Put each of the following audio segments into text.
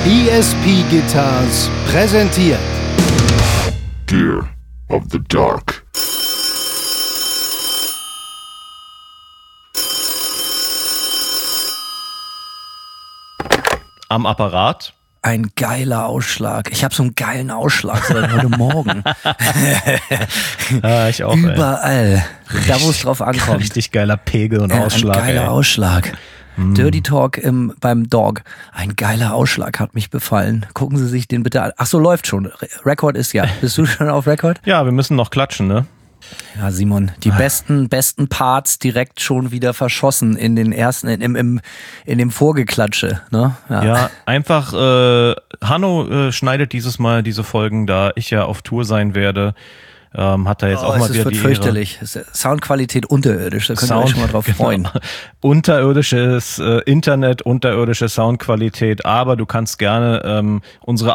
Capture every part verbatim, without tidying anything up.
E S P Guitars präsentiert Gear of the Dark. Am Apparat. Ein geiler Ausschlag. Ich habe so einen geilen Ausschlag seit heute Morgen. Ja, ich auch. Überall. Ey. Da, wo es drauf ankommt. Richtig geiler Pegel und Ausschlag. Ein geiler ey. Ausschlag. Mm. Dirty Talk im, beim Dog. Ein geiler Ausschlag hat mich befallen. Gucken Sie sich den bitte an. Ach so, läuft schon. Rekord ist ja. Bist du schon auf Rekord? Ja, wir müssen noch klatschen, ne? Ja, Simon, die besten, besten Parts direkt schon wieder verschossen in den ersten, in, im, im, in dem Vorgeklatsche, ne? Ja, ja einfach, äh, Hanno äh, schneidet dieses Mal diese Folgen, da ich ja auf Tour sein werde, ähm, hat er jetzt oh, auch mal es wieder wird die fürchterlich. Ehre. Soundqualität unterirdisch, da könnt Sound, ihr euch schon mal drauf genau. freuen. Unterirdisches äh, Internet, unterirdische Soundqualität, aber du kannst gerne ähm, unsere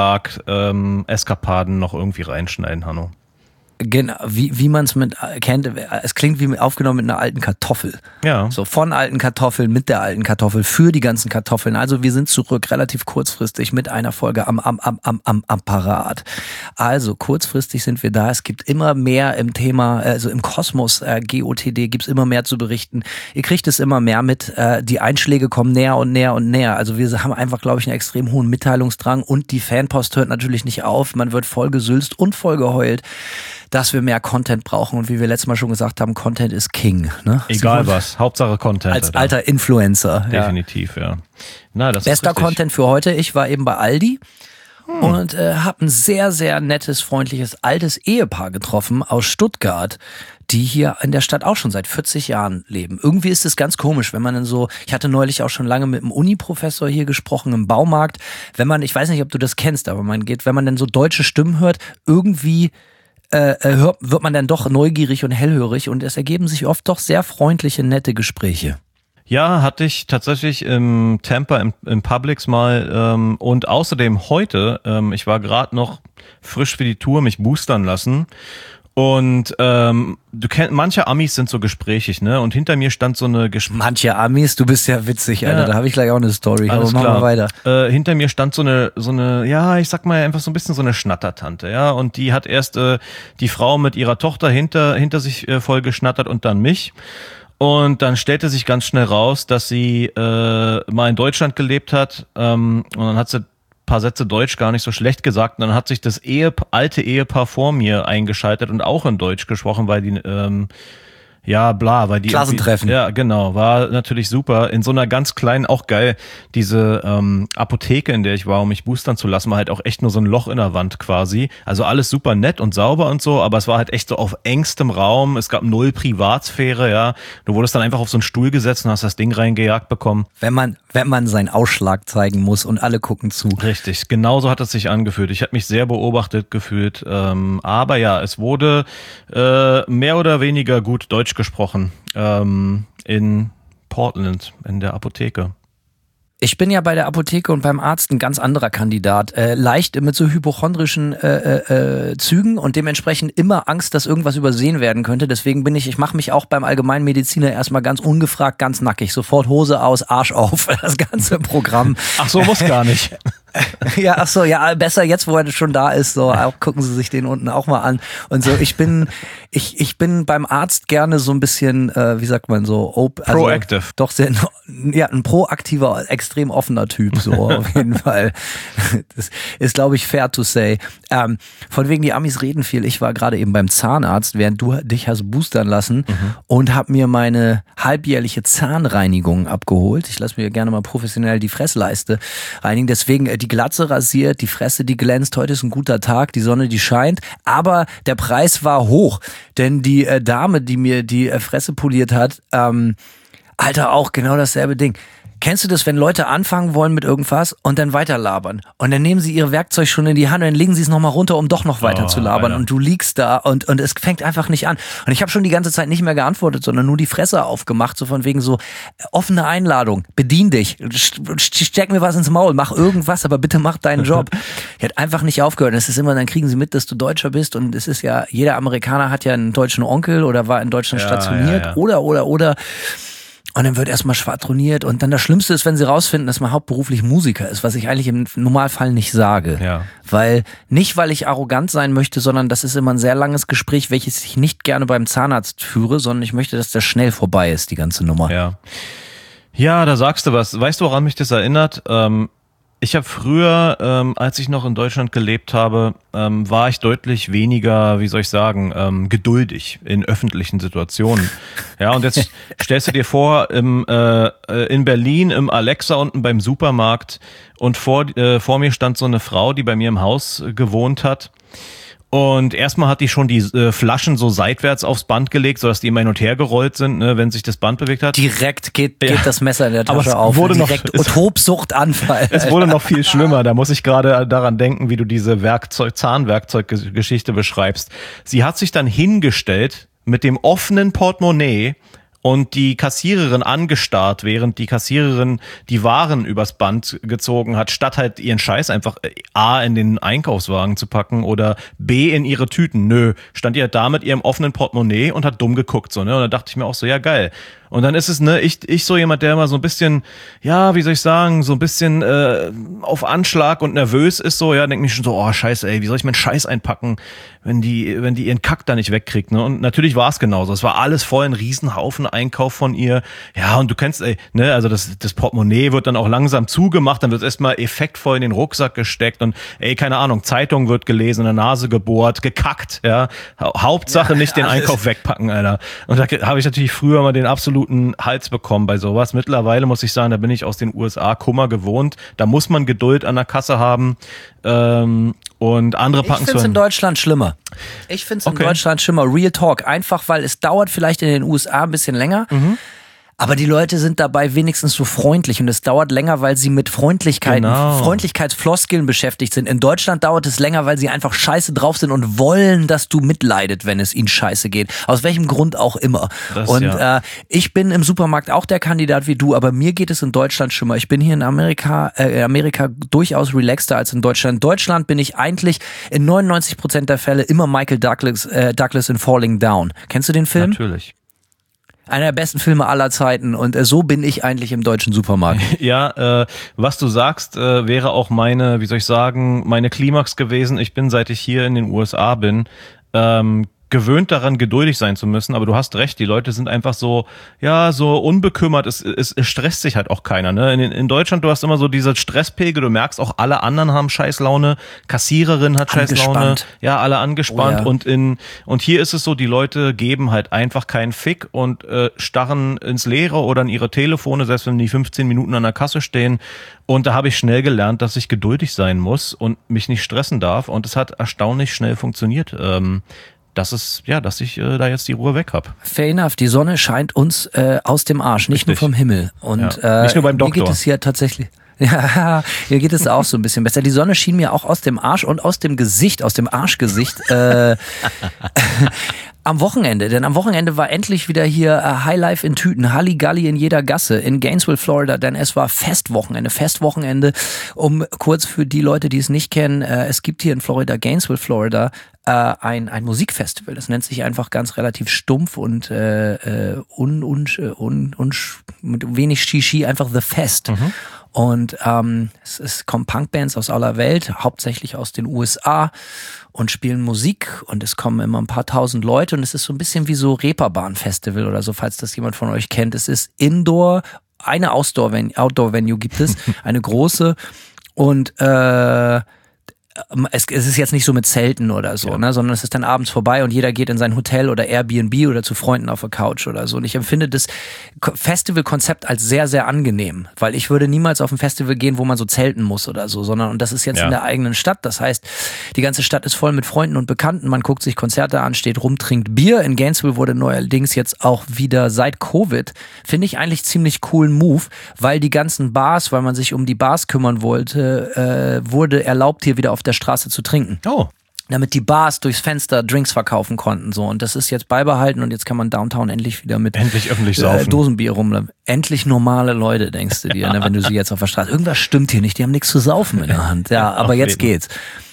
Ausschlag-Eskapaden ähm, noch irgendwie reinschneiden, Hanno. Genau, wie, wie man es mit kennt, es klingt wie aufgenommen mit einer alten Kartoffel. Ja. So von alten Kartoffeln, mit der alten Kartoffel, für die ganzen Kartoffeln. Also wir sind zurück relativ kurzfristig mit einer Folge am, am, am, am, am Apparat. Also kurzfristig sind wir da. Es gibt immer mehr im Thema, also im Kosmos äh, G O T D gibt's immer mehr zu berichten. Ihr kriegt es immer mehr mit. Äh, die Einschläge kommen näher und näher und näher. Also wir haben einfach, glaube ich, einen extrem hohen Mitteilungsdrang und die Fanpost hört natürlich nicht auf. Man wird voll gesülzt und voll geheult, dass wir mehr Content brauchen und wie wir letztes Mal schon gesagt haben, Content ist King. Ne? Egal was, Hauptsache Content. Als Alter. alter Influencer. Definitiv, ja. ja. Na, das Bester ist richtig. Content für heute, ich war eben bei Aldi hm. und äh, habe ein sehr, sehr nettes, freundliches, altes Ehepaar getroffen aus Stuttgart, die hier in der Stadt auch schon seit vierzig Jahren leben. Irgendwie ist es ganz komisch, wenn man dann so, ich hatte neulich auch schon lange mit einem Uni-Professor hier gesprochen im Baumarkt, wenn man, ich weiß nicht, ob du das kennst, aber man geht, wenn man dann so deutsche Stimmen hört, irgendwie Äh, hört, wird man dann doch neugierig und hellhörig und es ergeben sich oft doch sehr freundliche, nette Gespräche. Ja, hatte ich tatsächlich im Tampa im, im Publix mal ähm, und außerdem heute, ähm, ich war gerade noch frisch für die Tour, mich boostern lassen. Und ähm, du kennst, manche Amis sind so gesprächig, ne? Und hinter mir stand so eine Gespräch. Manche Amis, du bist ja witzig, Alter. Ja. Da habe ich gleich auch eine Story. Alles aber machen wir weiter. Äh, hinter mir stand so eine, so eine, ja, ich sag mal einfach so ein bisschen so eine Schnattertante, ja. Und die hat erst äh, die Frau mit ihrer Tochter hinter hinter sich äh, voll geschnattert und dann mich. Und dann stellte sich ganz schnell raus, dass sie äh, mal in Deutschland gelebt hat. Ähm, und dann hat sie paar Sätze Deutsch gar nicht so schlecht gesagt und dann hat sich das Ehe, alte Ehepaar vor mir eingeschaltet und auch in Deutsch gesprochen, weil die ähm, ja bla, weil die Klassentreffen. Ja, genau, war natürlich super. In so einer ganz kleinen, auch geil, diese ähm, Apotheke, in der ich war, um mich boostern zu lassen, war halt auch echt nur so ein Loch in der Wand quasi. Also alles super nett und sauber und so, aber es war halt echt so auf engstem Raum. Es gab null Privatsphäre, ja. Du wurdest dann einfach auf so einen Stuhl gesetzt und hast das Ding reingejagt bekommen. Wenn man, wenn man seinen Ausschlag zeigen muss und alle gucken zu. Richtig, genauso hat es sich angefühlt. Ich habe mich sehr beobachtet gefühlt, ähm, aber ja, es wurde äh, mehr oder weniger gut Deutsch gesprochen ähm, in Portland, in der Apotheke. Ich bin ja bei der Apotheke und beim Arzt ein ganz anderer Kandidat. Äh, leicht mit so hypochondrischen äh, äh, Zügen und dementsprechend immer Angst, dass irgendwas übersehen werden könnte. Deswegen bin ich, ich mache mich auch beim Allgemeinmediziner erstmal ganz ungefragt, ganz nackig. Sofort Hose aus, Arsch auf, das ganze Programm. Ach so, muss gar nicht. Ja, ach so, ja, besser jetzt, wo er schon da ist, so, auch gucken Sie sich den unten auch mal an. Und so, ich bin, ich, ich bin beim Arzt gerne so ein bisschen, äh, wie sagt man so, op- also proactive. Doch sehr, ja, ein proaktiver, extrem offener Typ, so, auf jeden Fall. Das ist, glaube ich, fair to say. Ähm, von wegen, die Amis reden viel. Ich war gerade eben beim Zahnarzt, während du dich hast boostern lassen mhm. und habe mir meine halbjährliche Zahnreinigung abgeholt. Ich lasse mir gerne mal professionell die Fressleiste reinigen. Deswegen die Glatze rasiert, die Fresse, die glänzt. Heute ist ein guter Tag, die Sonne, die scheint. Aber der Preis war hoch, denn die äh, Dame, die mir die äh, Fresse poliert hat, ähm, Alter, auch genau dasselbe Ding. Kennst du das, wenn Leute anfangen wollen mit irgendwas und dann weiter labern? Und dann nehmen sie ihr Werkzeug schon in die Hand und dann legen sie es nochmal runter, um doch noch weiter oh, zu labern. Alter. Und du liegst da und, und es fängt einfach nicht an. Und ich habe schon die ganze Zeit nicht mehr geantwortet, sondern nur die Fresse aufgemacht, so von wegen so, offene Einladung, bedien dich, steck mir was ins Maul, mach irgendwas, aber bitte mach deinen Job. Die hat einfach nicht aufgehört. Es ist immer, dann kriegen sie mit, dass du Deutscher bist und es ist ja, jeder Amerikaner hat ja einen deutschen Onkel oder war in Deutschland ja, stationiert ja, ja. oder, oder, oder. Und dann wird erstmal schwadroniert und dann das Schlimmste ist, wenn sie rausfinden, dass man hauptberuflich Musiker ist, was ich eigentlich im Normalfall nicht sage. Ja. Weil, nicht weil ich arrogant sein möchte, sondern das ist immer ein sehr langes Gespräch, welches ich nicht gerne beim Zahnarzt führe, sondern ich möchte, dass das schnell vorbei ist, die ganze Nummer. Ja. Ja, da sagst du was. Weißt du, woran mich das erinnert? Ähm, ich habe früher, ähm, als ich noch in Deutschland gelebt habe, ähm, war ich deutlich weniger, wie soll ich sagen, ähm, geduldig in öffentlichen Situationen. Ja, und jetzt stellst du dir vor, im, äh, in Berlin im Alexa unten beim Supermarkt und vor, äh, vor mir stand so eine Frau, die bei mir im Haus gewohnt hat. Und erstmal hat die schon die äh, Flaschen so seitwärts aufs Band gelegt, sodass die immer hin und her gerollt sind, ne, wenn sich das Band bewegt hat. Direkt geht, geht Ja. das Messer in der Aber Tasche es auf. wurde noch- Direkt es- Tobsuchtanfall. Es wurde noch viel schlimmer. Da muss ich gerade daran denken, wie du diese Werkzeug, Zahnwerkzeuggeschichte beschreibst. Sie hat sich dann hingestellt mit dem offenen Portemonnaie und die Kassiererin angestarrt, während die Kassiererin die Waren übers Band gezogen hat, statt halt ihren Scheiß einfach A in den Einkaufswagen zu packen oder B in ihre Tüten. Nö, stand die halt da mit ihrem offenen Portemonnaie und hat dumm geguckt, so, ne? Und da dachte ich mir auch so, ja geil. Und dann ist es, ne, ich, ich so jemand, der immer so ein bisschen, ja, wie soll ich sagen, so ein bisschen äh, auf Anschlag und nervös ist, so, ja, denke mich schon so, oh scheiße, ey, wie soll ich meinen Scheiß einpacken, wenn die, wenn die ihren Kack da nicht wegkriegt, ne? Und natürlich war es genauso. Es war alles voll ein Riesenhaufen Einkauf von ihr. Ja, und du kennst, ey, ne, also das, das Portemonnaie wird dann auch langsam zugemacht, dann wird erstmal effektvoll in den Rucksack gesteckt und ey, keine Ahnung, Zeitung wird gelesen, in der Nase gebohrt, gekackt, ja. Hauptsache Ja, nicht den alles. Einkauf wegpacken, Alter. Und da habe ich natürlich früher mal den absoluten Hals bekommen bei sowas. Mittlerweile muss ich sagen, da bin ich aus den U S A Kummer gewohnt. Da muss man Geduld an der Kasse haben. Ähm, und andere Ich packen finde es so in Deutschland schlimmer. Ich finde es in Okay. Deutschland schlimmer. Real Talk. Einfach, weil es dauert vielleicht in den U S A ein bisschen länger. Mhm. Aber die Leute sind dabei wenigstens so freundlich und es dauert länger, weil sie mit Freundlichkeiten, Genau. Freundlichkeitsfloskeln beschäftigt sind. In Deutschland dauert es länger, weil sie einfach scheiße drauf sind und wollen, dass du mitleidet, wenn es ihnen scheiße geht. Aus welchem Grund auch immer. Das, und ja. äh, ich bin im Supermarkt auch der Kandidat wie du, aber mir geht es in Deutschland schlimmer. Ich bin hier in Amerika, äh, Amerika durchaus relaxter als in Deutschland. In Deutschland bin ich eigentlich in neunundneunzig Prozent der Fälle immer Michael Douglas, äh, Douglas in Falling Down. Kennst du den Film? Natürlich. Einer der besten Filme aller Zeiten und äh, so bin ich eigentlich im deutschen Supermarkt. Ja, äh, was du sagst, äh, wäre auch meine, wie soll ich sagen, meine Klimax gewesen. Ich bin, seit ich hier in den U S A bin, ähm, gewöhnt daran, geduldig sein zu müssen, aber du hast recht, die Leute sind einfach so, ja, so unbekümmert, es, es, es stresst sich halt auch keiner, ne? In, in Deutschland, du hast immer so diese Stresspegel, du merkst auch, alle anderen haben Scheißlaune, Kassiererin hat Scheißlaune, Angespannt. ja, alle angespannt Oh ja. und in, und hier ist es so, die Leute geben halt einfach keinen Fick und äh, starren ins Leere oder in ihre Telefone, selbst wenn die fünfzehn Minuten an der Kasse stehen. Und da habe ich schnell gelernt, dass ich geduldig sein muss und mich nicht stressen darf und es hat erstaunlich schnell funktioniert. Ähm, Das ist, ja, dass ich äh, da jetzt die Ruhe weg habe. Fair enough, die Sonne scheint uns äh, aus dem Arsch, nicht Richtig. nur vom Himmel. Und Ja. Nicht nur beim äh, mir geht Doktor. es hier tatsächlich. Ja, hier geht es auch so ein bisschen besser. Die Sonne schien mir auch aus dem Arsch und aus dem Gesicht, aus dem Arschgesicht äh, am Wochenende. Denn am Wochenende war endlich wieder hier äh, Highlife in Tüten, Halligalli in jeder Gasse in Gainesville, Florida, denn es war Festwochenende. Festwochenende, um kurz für die Leute, die es nicht kennen, äh, es gibt hier in Florida, Gainesville, Florida, äh, ein, ein Musikfestival. Das nennt sich einfach ganz relativ stumpf und äh, äh, un, un, un, un, mit wenig Shishi, einfach The Fest. Mhm. Und ähm, es, es kommen Punkbands aus aller Welt, hauptsächlich aus den U S A und spielen Musik und es kommen immer ein paar tausend Leute und es ist so ein bisschen wie so Reeperbahn-Festival oder so, falls das jemand von euch kennt. Es ist Indoor, eine Outdoor-Venue, Outdoor-Venue gibt es, eine große und äh, Es, es ist jetzt nicht so mit Zelten oder so, Ja. ne, sondern es ist dann abends vorbei und jeder geht in sein Hotel oder Airbnb oder zu Freunden auf der Couch oder so. Und ich empfinde das Ko- Festivalkonzept als sehr, sehr angenehm, weil ich würde niemals auf ein Festival gehen, wo man so zelten muss oder so, sondern und das ist jetzt Ja. in der eigenen Stadt. Das heißt, die ganze Stadt ist voll mit Freunden und Bekannten. Man guckt sich Konzerte an, steht rum, trinkt Bier. In Gainesville wurde neuerdings jetzt auch wieder seit Covid, finde ich eigentlich ziemlich coolen Move, weil die ganzen Bars, weil man sich um die Bars kümmern wollte, äh, wurde erlaubt, hier wieder auf der Straße zu trinken. Oh. Damit die Bars durchs Fenster Drinks verkaufen konnten. So. Und das ist jetzt beibehalten und jetzt kann man Downtown endlich wieder mit Endlich öffentlich äh, saufen. Dosenbier rumlaufen. Endlich normale Leute, denkst du dir, ne, wenn du sie jetzt auf der Straße. Irgendwas stimmt hier nicht, die haben nichts zu saufen in der Hand. Ja, aber Auf jetzt jeden. geht's.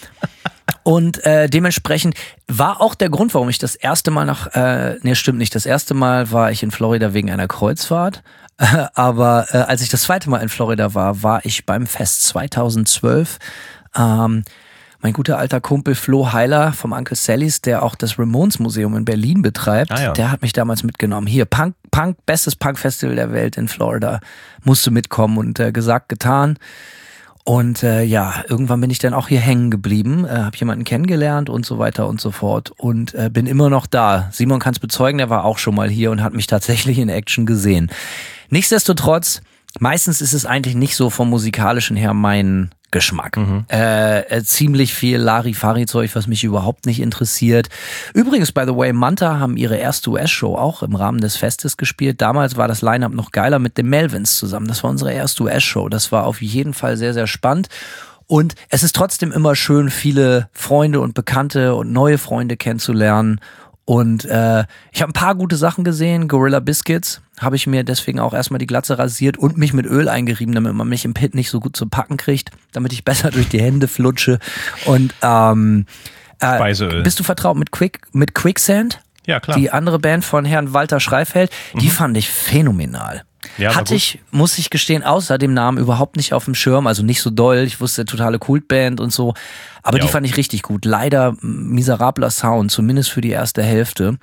Und äh, dementsprechend war auch der Grund, warum ich das erste Mal nach, äh, nee, stimmt nicht, das erste Mal war ich in Florida wegen einer Kreuzfahrt. Aber äh, als ich das zweite Mal in Florida war, war ich beim Fest zweitausendzwölf. Ähm, mein guter alter Kumpel Flo Heiler vom Uncle Sallys, der auch das Ramones Museum in Berlin betreibt, Ah, ja. der hat mich damals mitgenommen. Hier, Punk, Punk, bestes Punk-Festival der Welt in Florida. Musste mitkommen und äh, gesagt, getan. Und äh, ja, irgendwann bin ich dann auch hier hängen geblieben, äh, habe jemanden kennengelernt und so weiter und so fort und äh, bin immer noch da. Simon kann es bezeugen, der war auch schon mal hier und hat mich tatsächlich in Action gesehen. Nichtsdestotrotz, meistens ist es eigentlich nicht so vom Musikalischen her mein Geschmack. Mhm. Äh, äh, ziemlich viel Larifari-Zeug, was mich überhaupt nicht interessiert. Übrigens, by the way, Manta haben ihre erste U S-Show auch im Rahmen des Festes gespielt. Damals war das Line-Up noch geiler mit den Melvins zusammen. Das war unsere erste U S-Show. Das war auf jeden Fall sehr, sehr spannend. Und es ist trotzdem immer schön, viele Freunde und Bekannte und neue Freunde kennenzulernen. Und äh, ich habe ein paar gute Sachen gesehen. Gorilla Biscuits habe ich mir deswegen auch erstmal die Glatze rasiert und mich mit Öl eingerieben, damit man mich im Pit nicht so gut zu packen kriegt, damit ich besser durch die Hände flutsche. Und ähm, äh, Speiseöl. Bist du vertraut mit Quick mit Quicksand? Ja, klar. Die andere Band von Herrn Walter Schreifeld, mhm. die fand ich phänomenal. Ja, Hatte ich, muss ich gestehen, außer dem Namen überhaupt nicht auf dem Schirm, also nicht so doll. Ich wusste, totale Kultband und so. Aber ja. Die fand ich richtig gut. Leider miserabler Sound, zumindest für die erste Hälfte.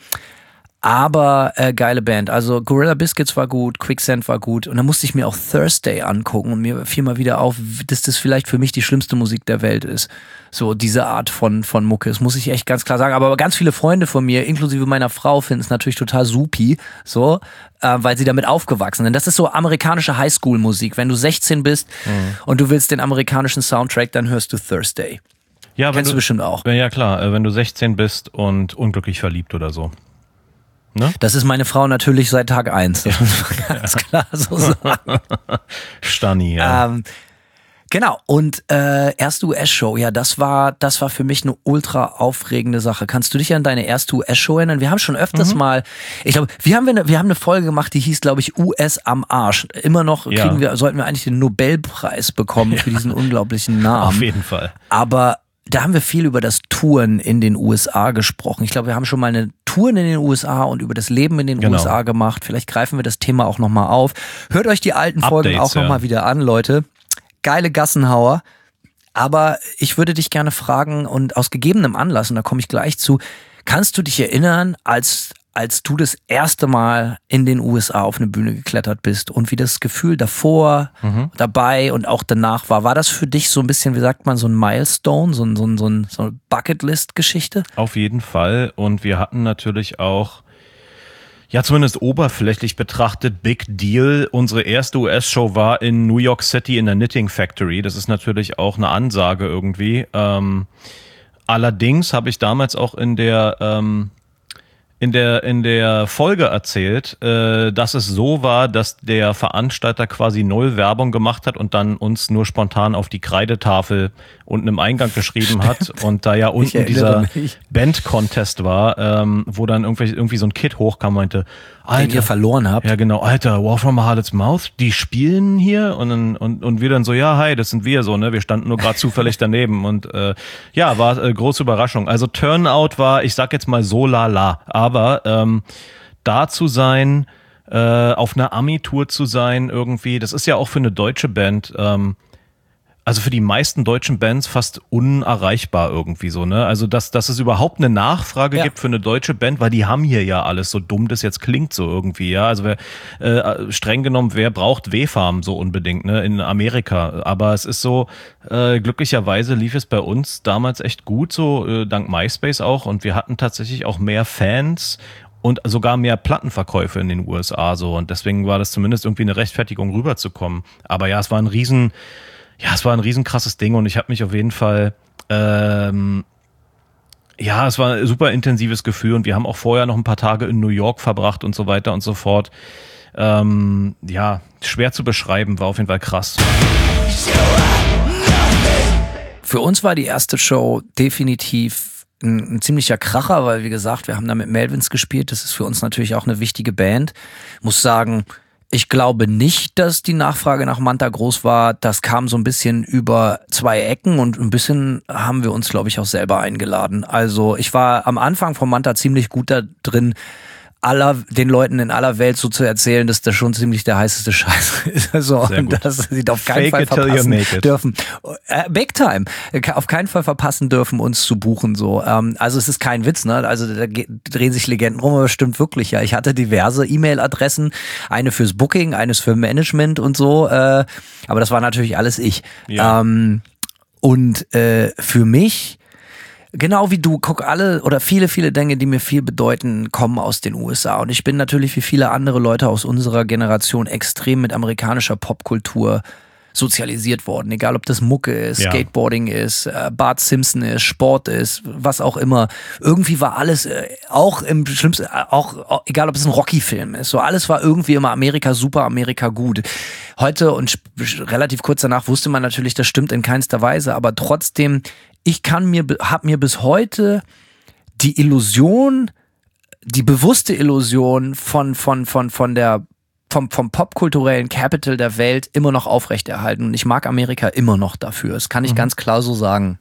Aber äh, geile Band. Also Gorilla Biscuits war gut, Quicksand war gut. Und dann musste ich mir auch Thursday angucken und mir fiel mal wieder auf, dass das vielleicht für mich die schlimmste Musik der Welt ist. So diese Art von von Mucke. Das muss ich echt ganz klar sagen. Aber ganz viele Freunde von mir, inklusive meiner Frau, finden es natürlich total supi, so, äh, weil sie damit aufgewachsen sind. Das ist so amerikanische Highschool-Musik. Wenn du sechzehn bist mhm. und du willst den amerikanischen Soundtrack, dann hörst du Thursday. Ja, Kennst wenn du, du bestimmt auch. Ja, klar. Wenn du sechzehn bist und unglücklich verliebt oder so. Ne? Das ist meine Frau natürlich seit Tag eins. Das muss man ganz klar so sagen. Stani, ja. Ähm, genau. Und äh, erste U S-Show, ja, das war, das war für mich eine ultra aufregende Sache. Kannst du dich an deine erste U S-Show erinnern? Wir haben schon öfters mhm. mal, ich glaube, wir haben eine, wir haben eine Folge gemacht, die hieß, glaube ich, U S am Arsch. Immer noch kriegen ja. wir, sollten wir eigentlich den Nobelpreis bekommen für diesen unglaublichen Namen. Auf jeden Fall. Aber da haben wir viel über das Touren in den U S A gesprochen. Ich glaube, wir haben schon mal eine Touren in den U S A und über das Leben in den genau. U S A gemacht. Vielleicht greifen wir das Thema auch nochmal auf. Hört euch die alten Folgen Updates, auch nochmal ja. wieder an, Leute. Geile Gassenhauer. Aber ich würde dich gerne fragen und aus gegebenem Anlass, und da komme ich gleich zu, kannst du dich erinnern, als als du das erste Mal in den U S A auf eine Bühne geklettert bist und wie das Gefühl davor, mhm. dabei und auch danach war? War das für dich so ein bisschen, wie sagt man, so ein Milestone, so, ein, so, ein, so, ein, so eine Bucketlist-Geschichte? Auf jeden Fall. Und wir hatten natürlich auch, ja zumindest oberflächlich betrachtet, Big Deal. Unsere erste U S-Show war in New York City in der Knitting Factory. Das ist natürlich auch eine Ansage irgendwie. Ähm, allerdings habe ich damals auch in der... Ähm, in der in der Folge erzählt, äh, dass es so war, dass der Veranstalter quasi null Werbung gemacht hat und dann uns nur spontan auf die Kreidetafel unten im Eingang geschrieben hat. Und da ja unten dieser Band-Contest war, ähm, wo dann irgendwie, irgendwie so ein Kid hochkam und meinte, Alter, den ihr verloren habt. Ja, genau, Alter, War from a Harlot's Mouth, die spielen hier und dann, und, und wir dann so, ja, hi, das sind wir so, ne, wir standen nur gerade zufällig daneben und äh, ja, war äh, große Überraschung. Also Turnout war, ich sag jetzt mal so lala, aber ähm, da zu sein, äh, auf einer Ami-Tour zu sein irgendwie, das ist ja auch für eine deutsche Band, ähm, also für die meisten deutschen Bands fast unerreichbar irgendwie so, ne? Also dass, dass es überhaupt eine Nachfrage ja. gibt für eine deutsche Band, weil die haben hier ja alles, so dumm das jetzt klingt so irgendwie, ja. Also wer, äh, streng genommen, wer braucht W-Farm so unbedingt, ne? In Amerika. Aber es ist so, äh, glücklicherweise lief es bei uns damals echt gut, so äh, dank MySpace auch. Und wir hatten tatsächlich auch mehr Fans und sogar mehr Plattenverkäufe in den U S A so. Und deswegen war das zumindest irgendwie eine Rechtfertigung rüberzukommen. Aber ja, es war ein riesen... Ja, es war ein riesen krasses Ding und ich habe mich auf jeden Fall, ähm, ja, es war ein super intensives Gefühl und wir haben auch vorher noch ein paar Tage in New York verbracht und so weiter und so fort. Ähm, ja, schwer zu beschreiben, war auf jeden Fall krass. Für uns war die erste Show definitiv ein, ein ziemlicher Kracher, weil wie gesagt, wir haben da mit Melvins gespielt, das ist für uns natürlich auch eine wichtige Band. Muss sagen, ich glaube nicht, dass die Nachfrage nach Manta groß war. Das kam so ein bisschen über zwei Ecken und ein bisschen haben wir uns, glaube ich, auch selber eingeladen. Also ich war am Anfang von Manta ziemlich gut da drin, aller, den Leuten in aller Welt so zu erzählen, dass das schon ziemlich der heißeste Scheiß ist. Also, Sehr gut. dass sie auf keinen Fake Fall it till you verpassen make it. dürfen. Äh, Big time. Auf keinen Fall verpassen dürfen, uns zu buchen, so. Ähm, also, es ist kein Witz, ne? Also, da ge- drehen sich Legenden rum, aber stimmt wirklich, ja. Ich hatte diverse E-Mail-Adressen. Eine fürs Booking, eines für Management und so. Äh, aber das war natürlich alles ich. Ja. Ähm, und äh, für mich, genau wie du, guck, alle oder viele, viele Dinge, die mir viel bedeuten, kommen aus den U S A. Und ich bin natürlich wie viele andere Leute aus unserer Generation extrem mit amerikanischer Popkultur sozialisiert worden. Egal, ob das Mucke ist, Ja. Skateboarding ist, äh, Bart Simpson ist, Sport ist, was auch immer. Irgendwie war alles, äh, auch im schlimmsten, äh, auch, auch egal, ob es ein Rocky-Film ist, so alles war irgendwie immer Amerika super, Amerika gut. Heute und sp- relativ kurz danach wusste man natürlich, das stimmt in keinster Weise, aber trotzdem, ich kann mir, hab mir bis heute die Illusion, die bewusste Illusion von, von, von, von der, vom, vom popkulturellen Capital der Welt immer noch aufrechterhalten. Und ich mag Amerika immer noch dafür. Das kann ich mhm. ganz klar so sagen.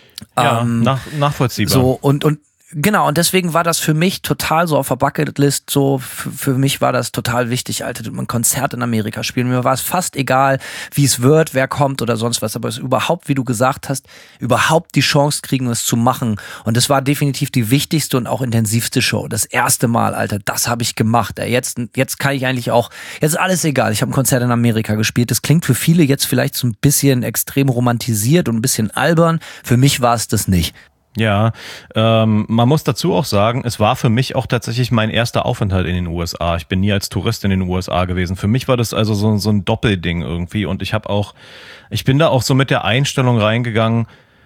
Ja, ähm, nach, nachvollziehbar. So, und, und, genau, und deswegen war das für mich total so auf der Bucketlist, so für, für mich war das total wichtig, Alter, ein Konzert in Amerika spielen. Mir war es fast egal, wie es wird, wer kommt oder sonst was, aber es überhaupt, wie du gesagt hast, überhaupt die Chance kriegen, es zu machen. Und das war definitiv die wichtigste und auch intensivste Show. Das erste Mal, Alter, das habe ich gemacht. Jetzt, jetzt kann ich eigentlich auch, jetzt ist alles egal, ich habe ein Konzert in Amerika gespielt. Das klingt für viele jetzt vielleicht so ein bisschen extrem romantisiert und ein bisschen albern. Für mich war es das nicht. Ja, ähm, man muss dazu auch sagen, es war für mich auch tatsächlich mein erster Aufenthalt in den U S A. Ich bin nie als Tourist in den U S A gewesen. Für mich war das also so, so ein Doppelding irgendwie und ich habe auch, ich bin da auch so mit der Einstellung reingegangen,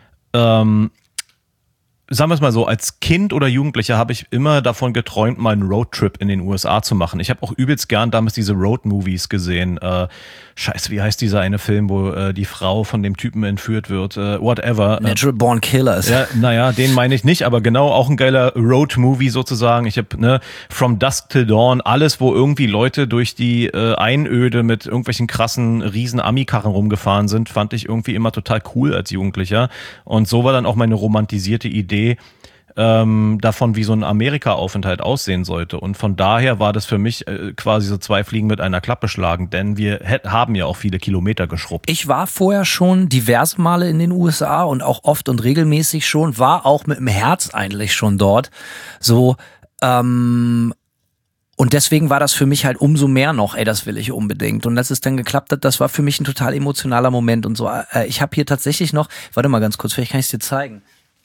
ähm, sagen wir es mal so, als Kind oder Jugendlicher habe ich immer davon geträumt, mal einen Roadtrip in den U S A zu machen. Ich habe auch übelst gern damals diese Road-Movies gesehen. Äh, Scheiße, wie heißt dieser eine Film, wo äh, die Frau von dem Typen entführt wird? Äh, whatever. Natural Born Killers. Ja, naja, den meine ich nicht, aber genau, auch ein geiler Road-Movie sozusagen. Ich habe ne, From Dusk Till Dawn, alles, wo irgendwie Leute durch die äh, Einöde mit irgendwelchen krassen riesen Ami-Karren rumgefahren sind, fand ich irgendwie immer total cool als Jugendlicher. Und so war dann auch meine romantisierte Idee, ähm, davon, wie so ein Amerika-Aufenthalt aussehen sollte. Und von daher war das für mich äh, quasi so zwei Fliegen mit einer Klappe schlagen, denn wir hätt, haben ja auch viele Kilometer geschrubbt. Ich war vorher schon diverse Male in den U S A und auch oft und regelmäßig schon, war auch mit dem Herz eigentlich schon dort. So, ähm, und deswegen war das für mich halt umso mehr noch, ey, das will ich unbedingt. Und dass es dann geklappt hat, das war für mich ein total emotionaler Moment und so. Äh, ich habe hier tatsächlich noch, warte mal ganz kurz, vielleicht kann ich es dir zeigen.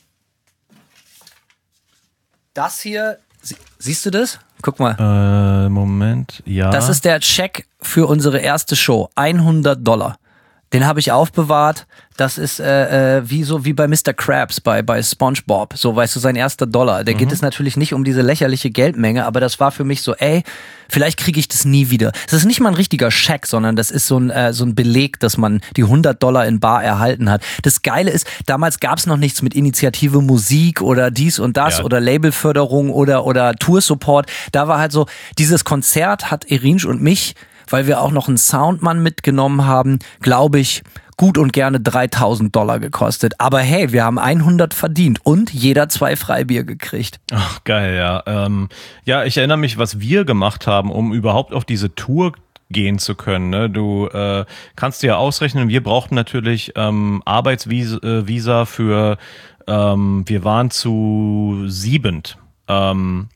Das hier, sie, siehst du das? Guck mal. Äh, Moment, ja. Das ist der Check für unsere erste Show. hundert Dollar. Den habe ich aufbewahrt. Das ist äh, äh, wie so wie bei Mister Krabs bei bei SpongeBob. So, weißt du, sein erster Dollar. Da mhm. geht es natürlich nicht um diese lächerliche Geldmenge, aber das war für mich so, ey, vielleicht kriege ich das nie wieder. Das ist nicht mal ein richtiger Scheck, sondern das ist so ein äh, so ein Beleg, dass man die hundert Dollar in bar erhalten hat. Das Geile ist, damals gab es noch nichts mit Initiative Musik oder dies und das ja. oder Labelförderung oder oder Toursupport. Da war halt so, dieses Konzert hat Irinsch und mich, weil wir auch noch einen Soundmann mitgenommen haben, glaube ich, gut und gerne dreitausend Dollar gekostet. Aber hey, wir haben hundert verdient und jeder zwei Freibier gekriegt. Ach, geil, ja. Ähm, ja, ich erinnere mich, was wir gemacht haben, um überhaupt auf diese Tour gehen zu können. Ne? Du äh, kannst dir ja ausrechnen, wir brauchten natürlich ähm, Arbeitsvisa für, ähm, wir waren zu siebend. Ähm,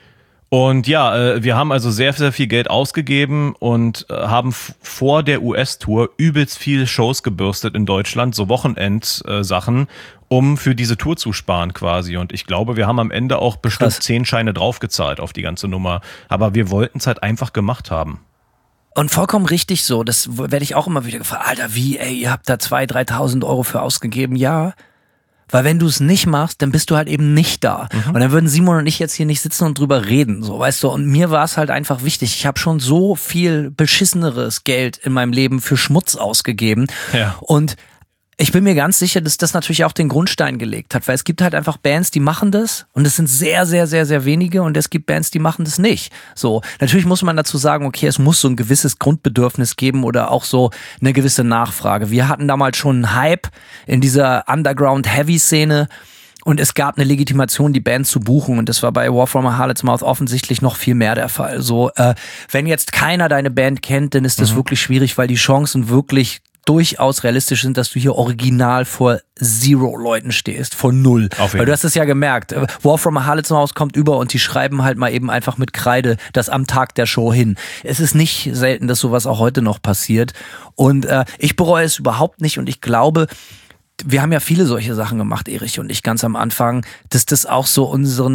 Und ja, äh, wir haben also sehr, sehr viel Geld ausgegeben und äh, haben f- vor der U S-Tour übelst viel Shows gebürstet in Deutschland, so Wochenend-Sachen, um für diese Tour zu sparen quasi. Und ich glaube, wir haben am Ende auch bestimmt Krass. zehn Scheine draufgezahlt auf die ganze Nummer. Aber wir wollten es halt einfach gemacht haben. Und vollkommen richtig so, das werde ich auch immer wieder gefragt. Alter, wie, ey, ihr habt da zweitausend, dreitausend Euro für ausgegeben? Ja. Weil wenn du es nicht machst, dann bist du halt eben nicht da. Mhm. Und dann würden Simon und ich jetzt hier nicht sitzen und drüber reden, so, weißt du. Und mir war es halt einfach wichtig. Ich habe schon so viel beschisseneres Geld in meinem Leben für Schmutz ausgegeben. Ja. Und ich bin mir ganz sicher, dass das natürlich auch den Grundstein gelegt hat, weil es gibt halt einfach Bands, die machen das und es sind sehr, sehr, sehr, sehr wenige und es gibt Bands, die machen das nicht. So, natürlich muss man dazu sagen, okay, es muss so ein gewisses Grundbedürfnis geben oder auch so eine gewisse Nachfrage. Wir hatten damals schon einen Hype in dieser Underground-Heavy-Szene und es gab eine Legitimation, die Band zu buchen und das war bei War from a Harlot's Mouth offensichtlich noch viel mehr der Fall. So, äh, wenn jetzt keiner deine Band kennt, dann ist das mhm. wirklich schwierig, weil die Chancen wirklich durchaus realistisch sind, dass du hier original vor Zero Leuten stehst, vor null. Weil du hast es ja gemerkt, War from a Harlot's Mouth kommt über und die schreiben halt mal eben einfach mit Kreide das am Tag der Show hin. Es ist nicht selten, dass sowas auch heute noch passiert und äh, ich bereue es überhaupt nicht und ich glaube, wir haben ja viele solche Sachen gemacht, Erich und ich ganz am Anfang, dass das auch so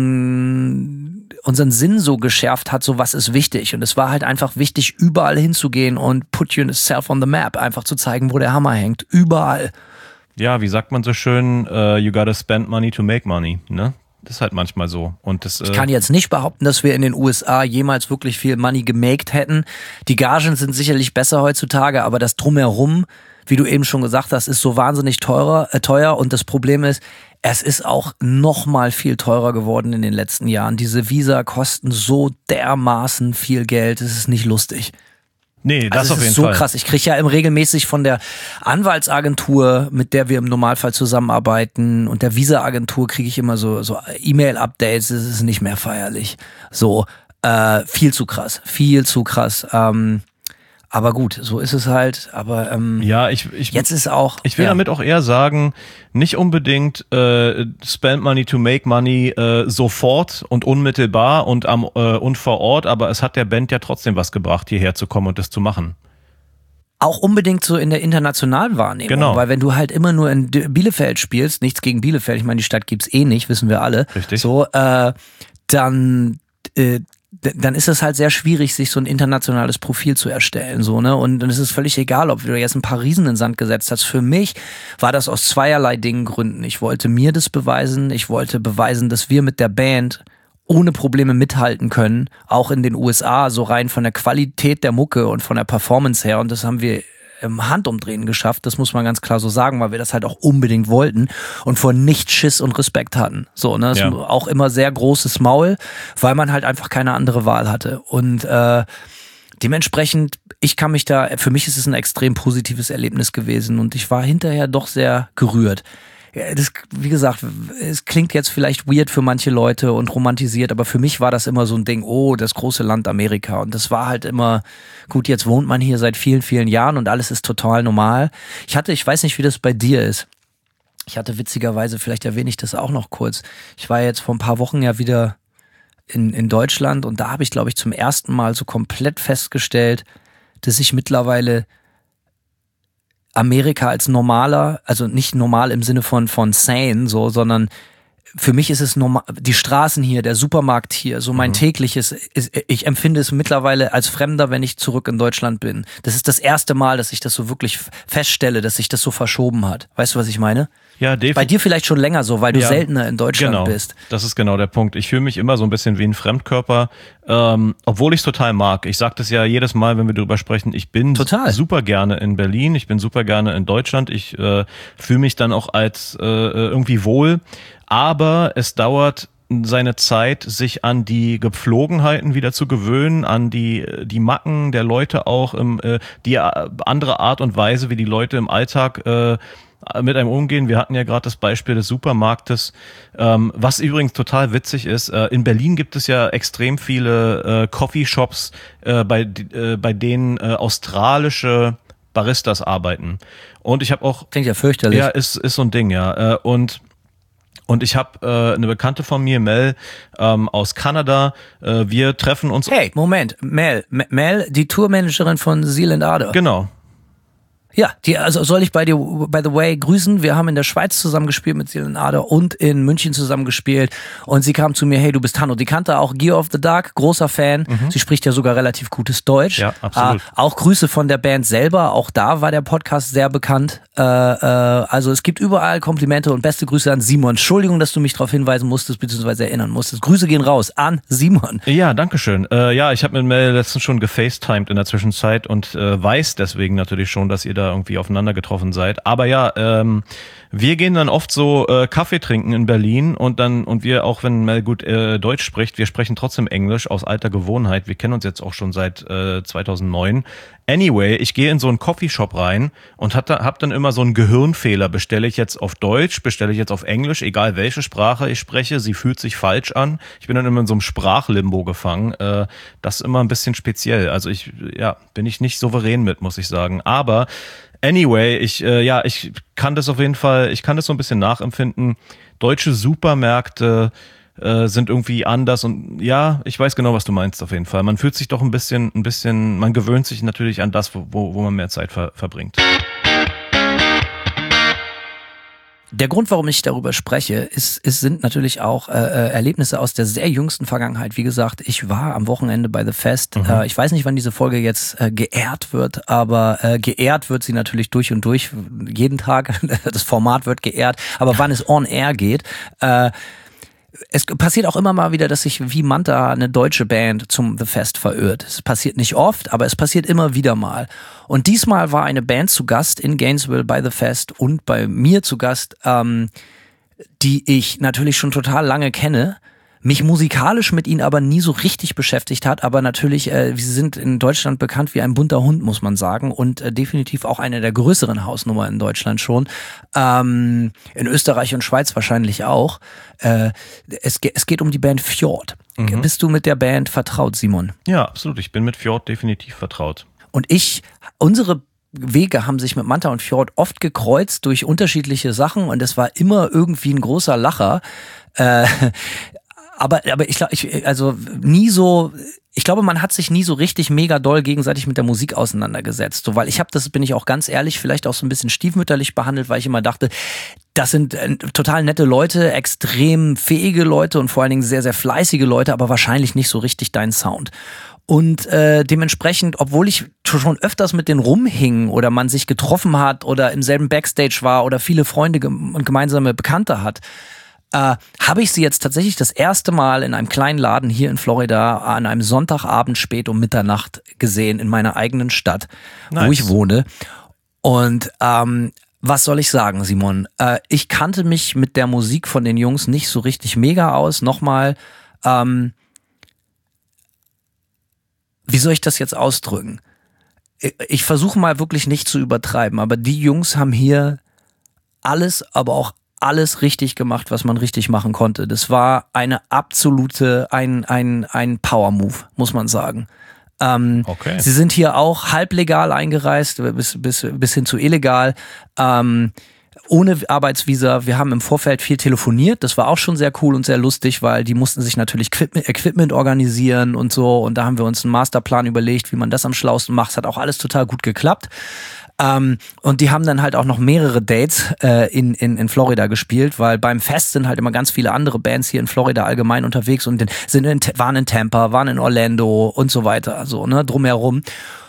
unseren, unseren Sinn so geschärft hat, so was ist wichtig. Und es war halt einfach wichtig, überall hinzugehen und put yourself on the map, einfach zu zeigen, wo der Hammer hängt. Überall. Ja, wie sagt man so schön, uh, you gotta spend money to make money, ne? Das ist halt manchmal so. Und das, äh ich kann jetzt nicht behaupten, dass wir in den U S A jemals wirklich viel Money gemaked hätten. Die Gagen sind sicherlich besser heutzutage, aber das Drumherum, wie du eben schon gesagt hast, ist so wahnsinnig teurer, äh, teuer und das Problem ist, es ist auch noch mal viel teurer geworden in den letzten Jahren. Diese Visa kosten so dermaßen viel Geld, es ist nicht lustig. Nee, das also auf jeden Fall. Es ist so krass. Ich kriege ja im regelmäßig von der Anwaltsagentur, mit der wir im Normalfall zusammenarbeiten und der Visa-Agentur kriege ich immer so, so E-Mail-Updates. Es ist nicht mehr feierlich. So, äh, viel zu krass. Viel zu krass. Ähm, Aber gut, so ist es halt. Aber ähm, ja, ich, ich, jetzt ist auch. Ich will ja. damit auch eher sagen, nicht unbedingt äh, spend money to make money äh, sofort und unmittelbar und am äh, und vor Ort, aber es hat der Band ja trotzdem was gebracht, hierher zu kommen und das zu machen. Auch unbedingt so in der internationalen Wahrnehmung, genau. Weil wenn du halt immer nur in Bielefeld spielst, nichts gegen Bielefeld, ich meine, die Stadt gibt's eh nicht, wissen wir alle. Richtig. So, äh, dann äh, dann ist es halt sehr schwierig, sich so ein internationales Profil zu erstellen, so, ne? Und dann ist es völlig egal, ob du jetzt ein paar Riesen in den Sand gesetzt hast. Für mich war das aus zweierlei Dingen Gründen. Ich wollte mir das beweisen. Ich wollte beweisen, dass wir mit der Band ohne Probleme mithalten können, auch in den U S A, so rein von der Qualität der Mucke und von der Performance her. Und das haben wir im Handumdrehen geschafft, das muss man ganz klar so sagen, weil wir das halt auch unbedingt wollten und vor nichts Schiss und Respekt hatten. So, ne, das ja. auch immer sehr großes Maul, weil man halt einfach keine andere Wahl hatte. Und äh, dementsprechend, ich kann mich da, für mich ist es ein extrem positives Erlebnis gewesen und ich war hinterher doch sehr gerührt. Das, wie gesagt, es klingt jetzt vielleicht weird für manche Leute und romantisiert, aber für mich war das immer so ein Ding, oh, das große Land Amerika. Und das war halt immer, gut, jetzt wohnt man hier seit vielen, vielen Jahren und alles ist total normal. Ich hatte, ich weiß nicht, wie das bei dir ist. Ich hatte witzigerweise, vielleicht erwähne ich das auch noch kurz, ich war jetzt vor ein paar Wochen ja wieder in, in Deutschland und da habe ich, glaube ich, zum ersten Mal so komplett festgestellt, dass ich mittlerweile Amerika als normaler, also nicht normal im Sinne von von sane, so, sondern für mich ist es normal, die Straßen hier, der Supermarkt hier, so mein mhm. tägliches, ist, ich empfinde es mittlerweile als Fremder, wenn ich zurück in Deutschland bin. Das ist das erste Mal, dass ich das so wirklich feststelle, dass sich das so verschoben hat. Weißt du, was ich meine? Ja, definitiv. Bei dir vielleicht schon länger so, weil du ja, seltener in Deutschland genau. bist. Das ist genau der Punkt. Ich fühle mich immer so ein bisschen wie ein Fremdkörper, ähm, obwohl ich es total mag. Ich sage das ja jedes Mal, wenn wir darüber sprechen. Ich bin total. super gerne in Berlin, ich bin super gerne in Deutschland. Ich äh, fühle mich dann auch als äh, irgendwie wohl. Aber es dauert seine Zeit, sich an die Gepflogenheiten wieder zu gewöhnen, an die die Macken der Leute auch, im, äh, die andere Art und Weise, wie die Leute im Alltag äh, mit einem umgehen. Wir hatten ja gerade das Beispiel des Supermarktes, ähm, was übrigens total witzig ist. Äh, in Berlin gibt es ja extrem viele äh, Coffeeshops, äh, bei, äh, bei denen äh, australische Baristas arbeiten. Und ich habe auch... Klingt ja fürchterlich. Ja, ist, ist so ein Ding, ja. Äh, und Und ich habe äh, eine Bekannte von mir, Mel, ähm, aus Kanada. Äh, wir treffen uns... Hey, Moment, Mel, Mel, die Tourmanagerin von Seal and Ardor. Genau. Ja, die, also soll ich bei dir, by the way, grüßen. Wir haben in der Schweiz zusammen gespielt mit Seal and Ardor und in München zusammen gespielt. Und sie kam zu mir, hey, du bist Hanno. Die kannte auch Gear of the Dark, großer Fan. Mhm. Sie spricht ja sogar relativ gutes Deutsch. Ja, absolut. Äh, auch Grüße von der Band selber. Auch da war der Podcast sehr bekannt. Äh, äh, also es gibt überall Komplimente und beste Grüße an Simon. Entschuldigung, dass du mich darauf hinweisen musstest, beziehungsweise erinnern musstest. Grüße gehen raus an Simon. Ja, danke schön. Äh, ja, ich habe mit Mel letztens schon gefacetimed in der Zwischenzeit und äh, weiß deswegen natürlich schon, dass ihr da irgendwie aufeinander getroffen seid. Aber ja, ähm, wir gehen dann oft so äh, Kaffee trinken in Berlin und dann, und wir, auch wenn Mel gut äh, Deutsch spricht, wir sprechen trotzdem Englisch aus alter Gewohnheit. Wir kennen uns jetzt auch schon seit äh, zweitausendneun. Anyway, ich gehe in so einen Coffeeshop rein und hab, da, hab dann immer so einen Gehirnfehler. Bestelle ich jetzt auf Deutsch, bestelle ich jetzt auf Englisch, egal welche Sprache ich spreche, sie fühlt sich falsch an. Ich bin dann immer in so einem Sprachlimbo gefangen. Äh, das ist immer ein bisschen speziell. Also ich, ja, bin ich nicht souverän mit, muss ich sagen. Aber anyway, ich, äh, ja, ich kann das auf jeden Fall, ich kann das so ein bisschen nachempfinden. Deutsche Supermärkte äh, sind irgendwie anders und ja, ich weiß genau, was du meinst auf jeden Fall. Man fühlt sich doch ein bisschen, ein bisschen, man gewöhnt sich natürlich an das, wo, wo man mehr Zeit ver, verbringt. Der Grund, warum ich darüber spreche, ist, ist sind natürlich auch äh, Erlebnisse aus der sehr jüngsten Vergangenheit. Wie gesagt, ich war am Wochenende bei The Fest. Mhm. Äh, ich weiß nicht, wann diese Folge jetzt äh, geehrt wird, aber äh, geehrt wird sie natürlich durch und durch, jeden Tag. Das Format wird geehrt, aber wann es on air geht, äh, es passiert auch immer mal wieder, dass sich wie Manta eine deutsche Band zum The Fest verirrt. Es passiert nicht oft, aber es passiert immer wieder mal. Und diesmal war eine Band zu Gast in Gainesville bei The Fest und bei mir zu Gast, ähm, die ich natürlich schon total lange kenne, mich musikalisch mit ihnen aber nie so richtig beschäftigt hat, aber natürlich, äh, sie sind in Deutschland bekannt wie ein bunter Hund, muss man sagen, und äh, definitiv auch eine der größeren Hausnummer in Deutschland schon, ähm, in Österreich und Schweiz wahrscheinlich auch. Äh, es, ge- es geht um die Band Fjord. Mhm. Bist du mit der Band vertraut, Simon? Ja, absolut, ich bin mit Fjord definitiv vertraut. Und ich, unsere Wege haben sich mit Manta und Fjord oft gekreuzt durch unterschiedliche Sachen und es war immer irgendwie ein großer Lacher. Äh, Aber, aber ich glaube, ich, also nie so, ich glaube, man hat sich nie so richtig mega doll gegenseitig mit der Musik auseinandergesetzt. So, weil ich habe das, bin ich auch ganz ehrlich, vielleicht auch so ein bisschen stiefmütterlich behandelt, weil ich immer dachte, das sind äh, total nette Leute, extrem fähige Leute und vor allen Dingen sehr, sehr fleißige Leute, aber wahrscheinlich nicht so richtig dein Sound. Und äh, dementsprechend, obwohl ich schon öfters mit denen rumhing oder man sich getroffen hat oder im selben Backstage war oder viele Freunde gem- und gemeinsame Bekannte hat, Äh, habe ich sie jetzt tatsächlich das erste Mal in einem kleinen Laden hier in Florida an einem Sonntagabend spät um Mitternacht gesehen in meiner eigenen Stadt, nice. Wo ich wohne. Und ähm, was soll ich sagen, Simon? Äh, ich kannte mich mit der Musik von den Jungs nicht so richtig mega aus. Nochmal, ähm, wie soll ich das jetzt ausdrücken? Ich, ich versuche mal wirklich nicht zu übertreiben, aber die Jungs haben hier alles, aber auch alles richtig gemacht, was man richtig machen konnte. Das war eine absolute, ein, ein, ein Power-Move, muss man sagen. Ähm, okay. Sie sind hier auch halblegal eingereist, bis, bis, bis hin zu illegal, ähm, ohne Arbeitsvisa. Wir haben im Vorfeld viel telefoniert. Das war auch schon sehr cool und sehr lustig, weil die mussten sich natürlich Equipment, Equipment organisieren und so. Und da haben wir uns einen Masterplan überlegt, wie man das am schlausten macht. Es hat auch alles total gut geklappt. Ähm, und die haben dann halt auch noch mehrere Dates äh, in, in, in Florida gespielt, weil beim Fest sind halt immer ganz viele andere Bands hier in Florida allgemein unterwegs und sind in, waren in Tampa, waren in Orlando und so weiter, so, ne, drumherum.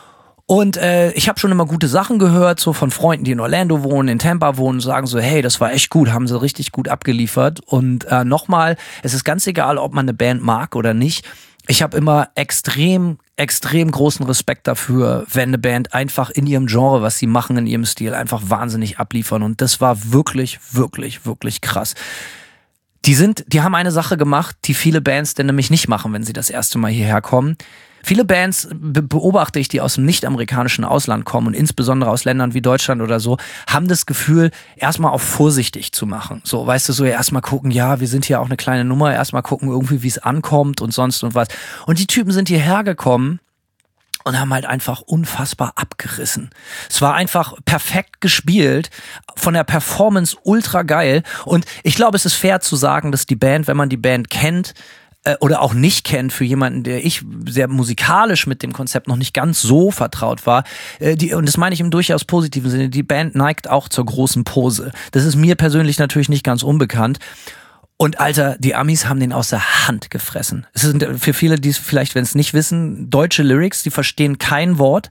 Und äh, ich habe schon immer gute Sachen gehört, so von Freunden, die in Orlando wohnen, in Tampa wohnen, sagen so, hey, das war echt gut, haben sie richtig gut abgeliefert. Und äh, nochmal, es ist ganz egal, ob man eine Band mag oder nicht. Ich habe immer extrem, extrem großen Respekt dafür, wenn eine Band einfach in ihrem Genre, was sie machen, in ihrem Stil, einfach wahnsinnig abliefern. Und das war wirklich, wirklich, wirklich krass. Die sind, die haben eine Sache gemacht, die viele Bands denn nämlich nicht machen, wenn sie das erste Mal hierher kommen. Viele Bands be- beobachte ich, die aus dem nicht-amerikanischen Ausland kommen und insbesondere aus Ländern wie Deutschland oder so, haben das Gefühl, erstmal auf vorsichtig zu machen. So, weißt du, so erstmal gucken, ja, wir sind hier auch eine kleine Nummer, erstmal gucken irgendwie, wie es ankommt und sonst und was. Und die Typen sind hierher gekommen und haben halt einfach unfassbar abgerissen. Es war einfach perfekt gespielt, von der Performance ultra geil. Und ich glaube, es ist fair zu sagen, dass die Band, wenn man die Band kennt, oder auch nicht kennt für jemanden, der ich sehr musikalisch mit dem Konzept noch nicht ganz so vertraut war. Die, und das meine ich im durchaus positiven Sinne, die Band neigt auch zur großen Pose. Das ist mir persönlich natürlich nicht ganz unbekannt. Und Alter, die Amis haben den aus der Hand gefressen. Es sind für viele, die es vielleicht, wenn es nicht wissen, deutsche Lyrics, die verstehen kein Wort.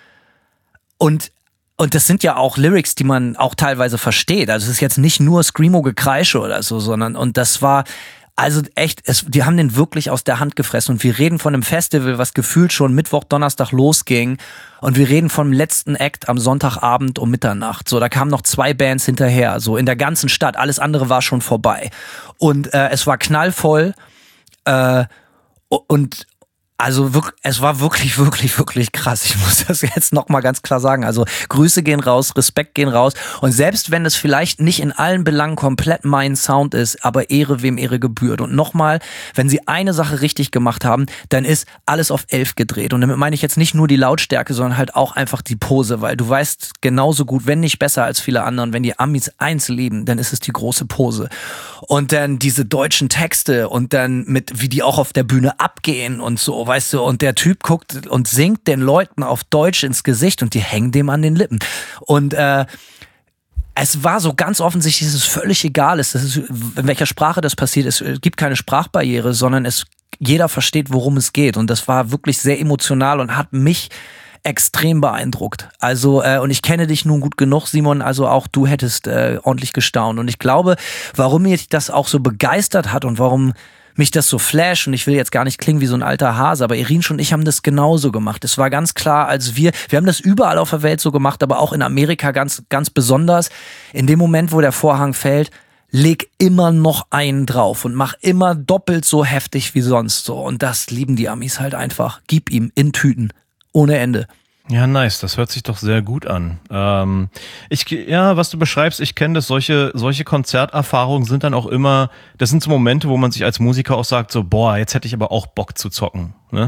Und Und das sind ja auch Lyrics, die man auch teilweise versteht. Also es ist jetzt nicht nur Screamo-Gekreische oder so, sondern, und das war... Also echt, es, die haben den wirklich aus der Hand gefressen und wir reden von einem Festival, was gefühlt schon Mittwoch, Donnerstag losging und wir reden vom letzten Act am Sonntagabend um Mitternacht. So, da kamen noch zwei Bands hinterher, so in der ganzen Stadt, alles andere war schon vorbei und äh, es war knallvoll äh, und Also wirklich, es war wirklich, wirklich, wirklich krass. Ich muss das jetzt nochmal ganz klar sagen. Also Grüße gehen raus, Respekt gehen raus. Und selbst wenn es vielleicht nicht in allen Belangen komplett mein Sound ist, aber Ehre wem Ehre gebührt. Und nochmal, wenn sie eine Sache richtig gemacht haben, dann ist alles auf elf gedreht. Und damit meine ich jetzt nicht nur die Lautstärke, sondern halt auch einfach die Pose. Weil du weißt genauso gut, wenn nicht besser als viele anderen, wenn die Amis eins lieben, dann ist es die große Pose. Und dann diese deutschen Texte und dann mit, wie die auch auf der Bühne abgehen und so, weißt du, und der Typ guckt und singt den Leuten auf Deutsch ins Gesicht und die hängen dem an den Lippen. Und äh, es war so ganz offensichtlich, dass es völlig egal ist, dass es, in welcher Sprache das passiert. Es gibt keine Sprachbarriere, sondern es jeder versteht, worum es geht. Und das war wirklich sehr emotional und hat mich extrem beeindruckt. Also, äh, und ich kenne dich nun gut genug, Simon, also auch du hättest äh, ordentlich gestaunt. Und ich glaube, warum mich das auch so begeistert hat und warum mich das so flasht, und ich will jetzt gar nicht klingen wie so ein alter Hase, aber Irinsch und ich haben das genauso gemacht. Es war ganz klar, als wir, wir haben das überall auf der Welt so gemacht, aber auch in Amerika ganz, ganz besonders. In dem Moment, wo der Vorhang fällt, leg immer noch einen drauf und mach immer doppelt so heftig wie sonst so. Und das lieben die Amis halt einfach. Gib ihm in Tüten. Ohne Ende. Ja, nice. Das hört sich doch sehr gut an. Ähm, ich, ja, was du beschreibst, ich kenne das. Solche, solche Konzerterfahrungen sind dann auch immer, das sind so Momente, wo man sich als Musiker auch sagt, so, boah, jetzt hätte ich aber auch Bock zu zocken, ne?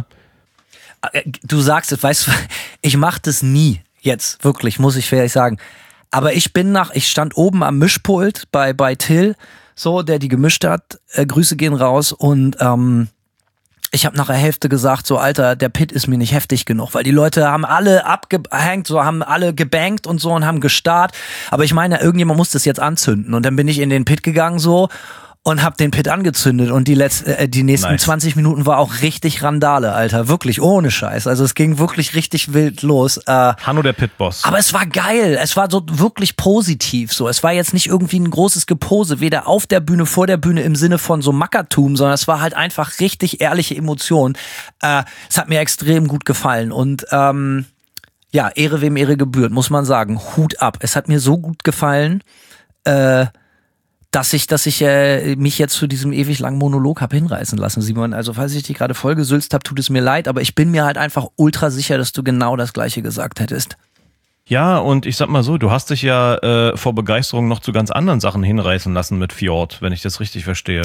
Du sagst es, weißt du, ich mach das nie. Jetzt, wirklich, muss ich fairlich sagen. Aber ich bin nach, ich stand oben am Mischpult bei, bei Till, so, der die gemischt hat. Äh, Grüße gehen raus und, ähm, ich habe nach der Hälfte gesagt, so Alter, der Pit ist mir nicht heftig genug, weil die Leute haben alle abgehängt, so haben alle gebankt und so und haben gestarrt. Aber ich meine, irgendjemand muss das jetzt anzünden. Und dann bin ich in den Pit gegangen so und hab den Pit angezündet. Und die letzte, äh, die nächsten nice. zwanzig Minuten war auch richtig Randale, Alter. Wirklich, ohne Scheiß. Also es ging wirklich richtig wild los. Äh, Hanno der Pitboss. Aber es war geil. Es war so wirklich positiv so. Es war jetzt nicht irgendwie ein großes Gepose, weder auf der Bühne, vor der Bühne im Sinne von so Mackertum, sondern es war halt einfach richtig ehrliche Emotion. Äh, es hat mir extrem gut gefallen. Und ähm, ja, Ehre wem Ehre gebührt, muss man sagen. Hut ab. Es hat mir so gut gefallen, äh, dass ich, dass ich äh, mich jetzt zu diesem ewig langen Monolog habe hinreißen lassen, Simon. Also falls ich dich gerade vollgesülzt habe, tut es mir leid, aber ich bin mir halt einfach ultra sicher, dass du genau das Gleiche gesagt hättest. Ja, und ich sag mal so, du hast dich ja äh, vor Begeisterung noch zu ganz anderen Sachen hinreißen lassen mit Fjord, wenn ich das richtig verstehe.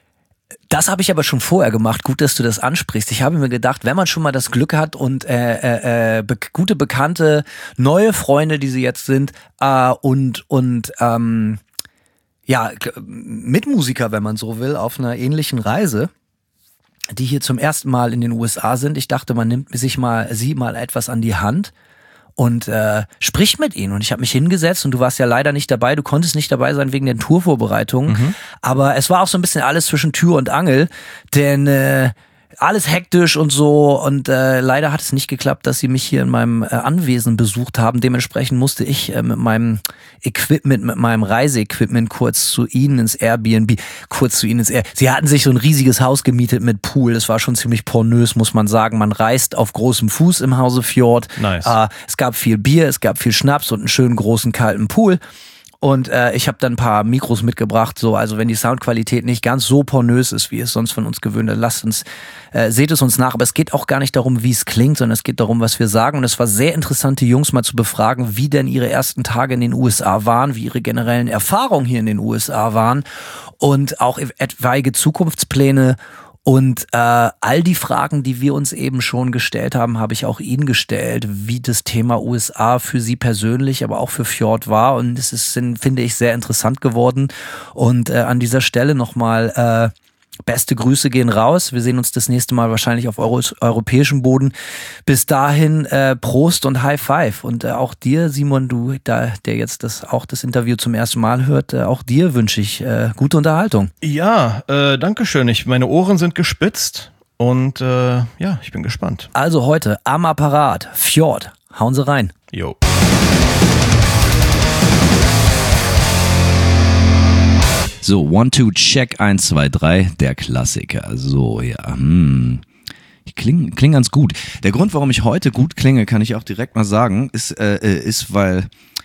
Das habe ich aber schon vorher gemacht. Gut, dass du das ansprichst. Ich habe mir gedacht, wenn man schon mal das Glück hat und äh, äh, be- gute Bekannte, neue Freunde, die sie jetzt sind, äh, und und ähm, ja, Mitmusiker, wenn man so will, auf einer ähnlichen Reise, die hier zum ersten Mal in den U S A sind. Ich dachte, man nimmt sich mal, sie mal etwas an die Hand und äh, spricht mit ihnen. Und ich habe mich hingesetzt und du warst ja leider nicht dabei, du konntest nicht dabei sein wegen den Tourvorbereitungen. Mhm. Aber es war auch so ein bisschen alles zwischen Tür und Angel, denn äh, alles hektisch und so und äh, leider hat es nicht geklappt, dass sie mich hier in meinem äh, Anwesen besucht haben. Dementsprechend musste ich äh, mit meinem Equipment, mit meinem Reiseequipment kurz zu ihnen ins Airbnb, kurz zu ihnen ins Air. Sie hatten sich so ein riesiges Haus gemietet mit Pool. Das war schon ziemlich pornös, muss man sagen. Man reist auf großem Fuß im Hause Fjord. Nice. Äh, es gab viel Bier, es gab viel Schnaps und einen schönen großen kalten Pool. Und äh, ich habe dann ein paar Mikros mitgebracht, so, also wenn die Soundqualität nicht ganz so pornös ist, wie es sonst von uns gewöhnt ist, lasst uns, äh, seht es uns nach. Aber es geht auch gar nicht darum, wie es klingt, sondern es geht darum, was wir sagen. Und es war sehr interessant, die Jungs mal zu befragen, wie denn ihre ersten Tage in den U S A waren, wie ihre generellen Erfahrungen hier in den U S A waren und auch etwaige Zukunftspläne. Und äh, all die Fragen, die wir uns eben schon gestellt haben, habe ich auch Ihnen gestellt, wie das Thema U S A für Sie persönlich, aber auch für Fjord war. Und es ist, finde ich, sehr interessant geworden. Und äh, an dieser Stelle nochmal äh, beste Grüße gehen raus. Wir sehen uns das nächste Mal wahrscheinlich auf Euro- europäischem Boden. Bis dahin äh, Prost und High Five. Und äh, auch dir, Simon, du, da, der jetzt das auch das Interview zum ersten Mal hört, äh, auch dir wünsche ich äh, gute Unterhaltung. Ja, äh, danke schön. Ich, meine Ohren sind gespitzt und äh, ja, ich bin gespannt. Also heute am Apparat, Fjord. Hauen Sie rein. Jo. So, one, two, check, eins, zwei, drei, der Klassiker. So, ja, hm. Ich klinge kling ganz gut. Der Grund, warum ich heute gut klinge, kann ich auch direkt mal sagen, ist, äh, ist weil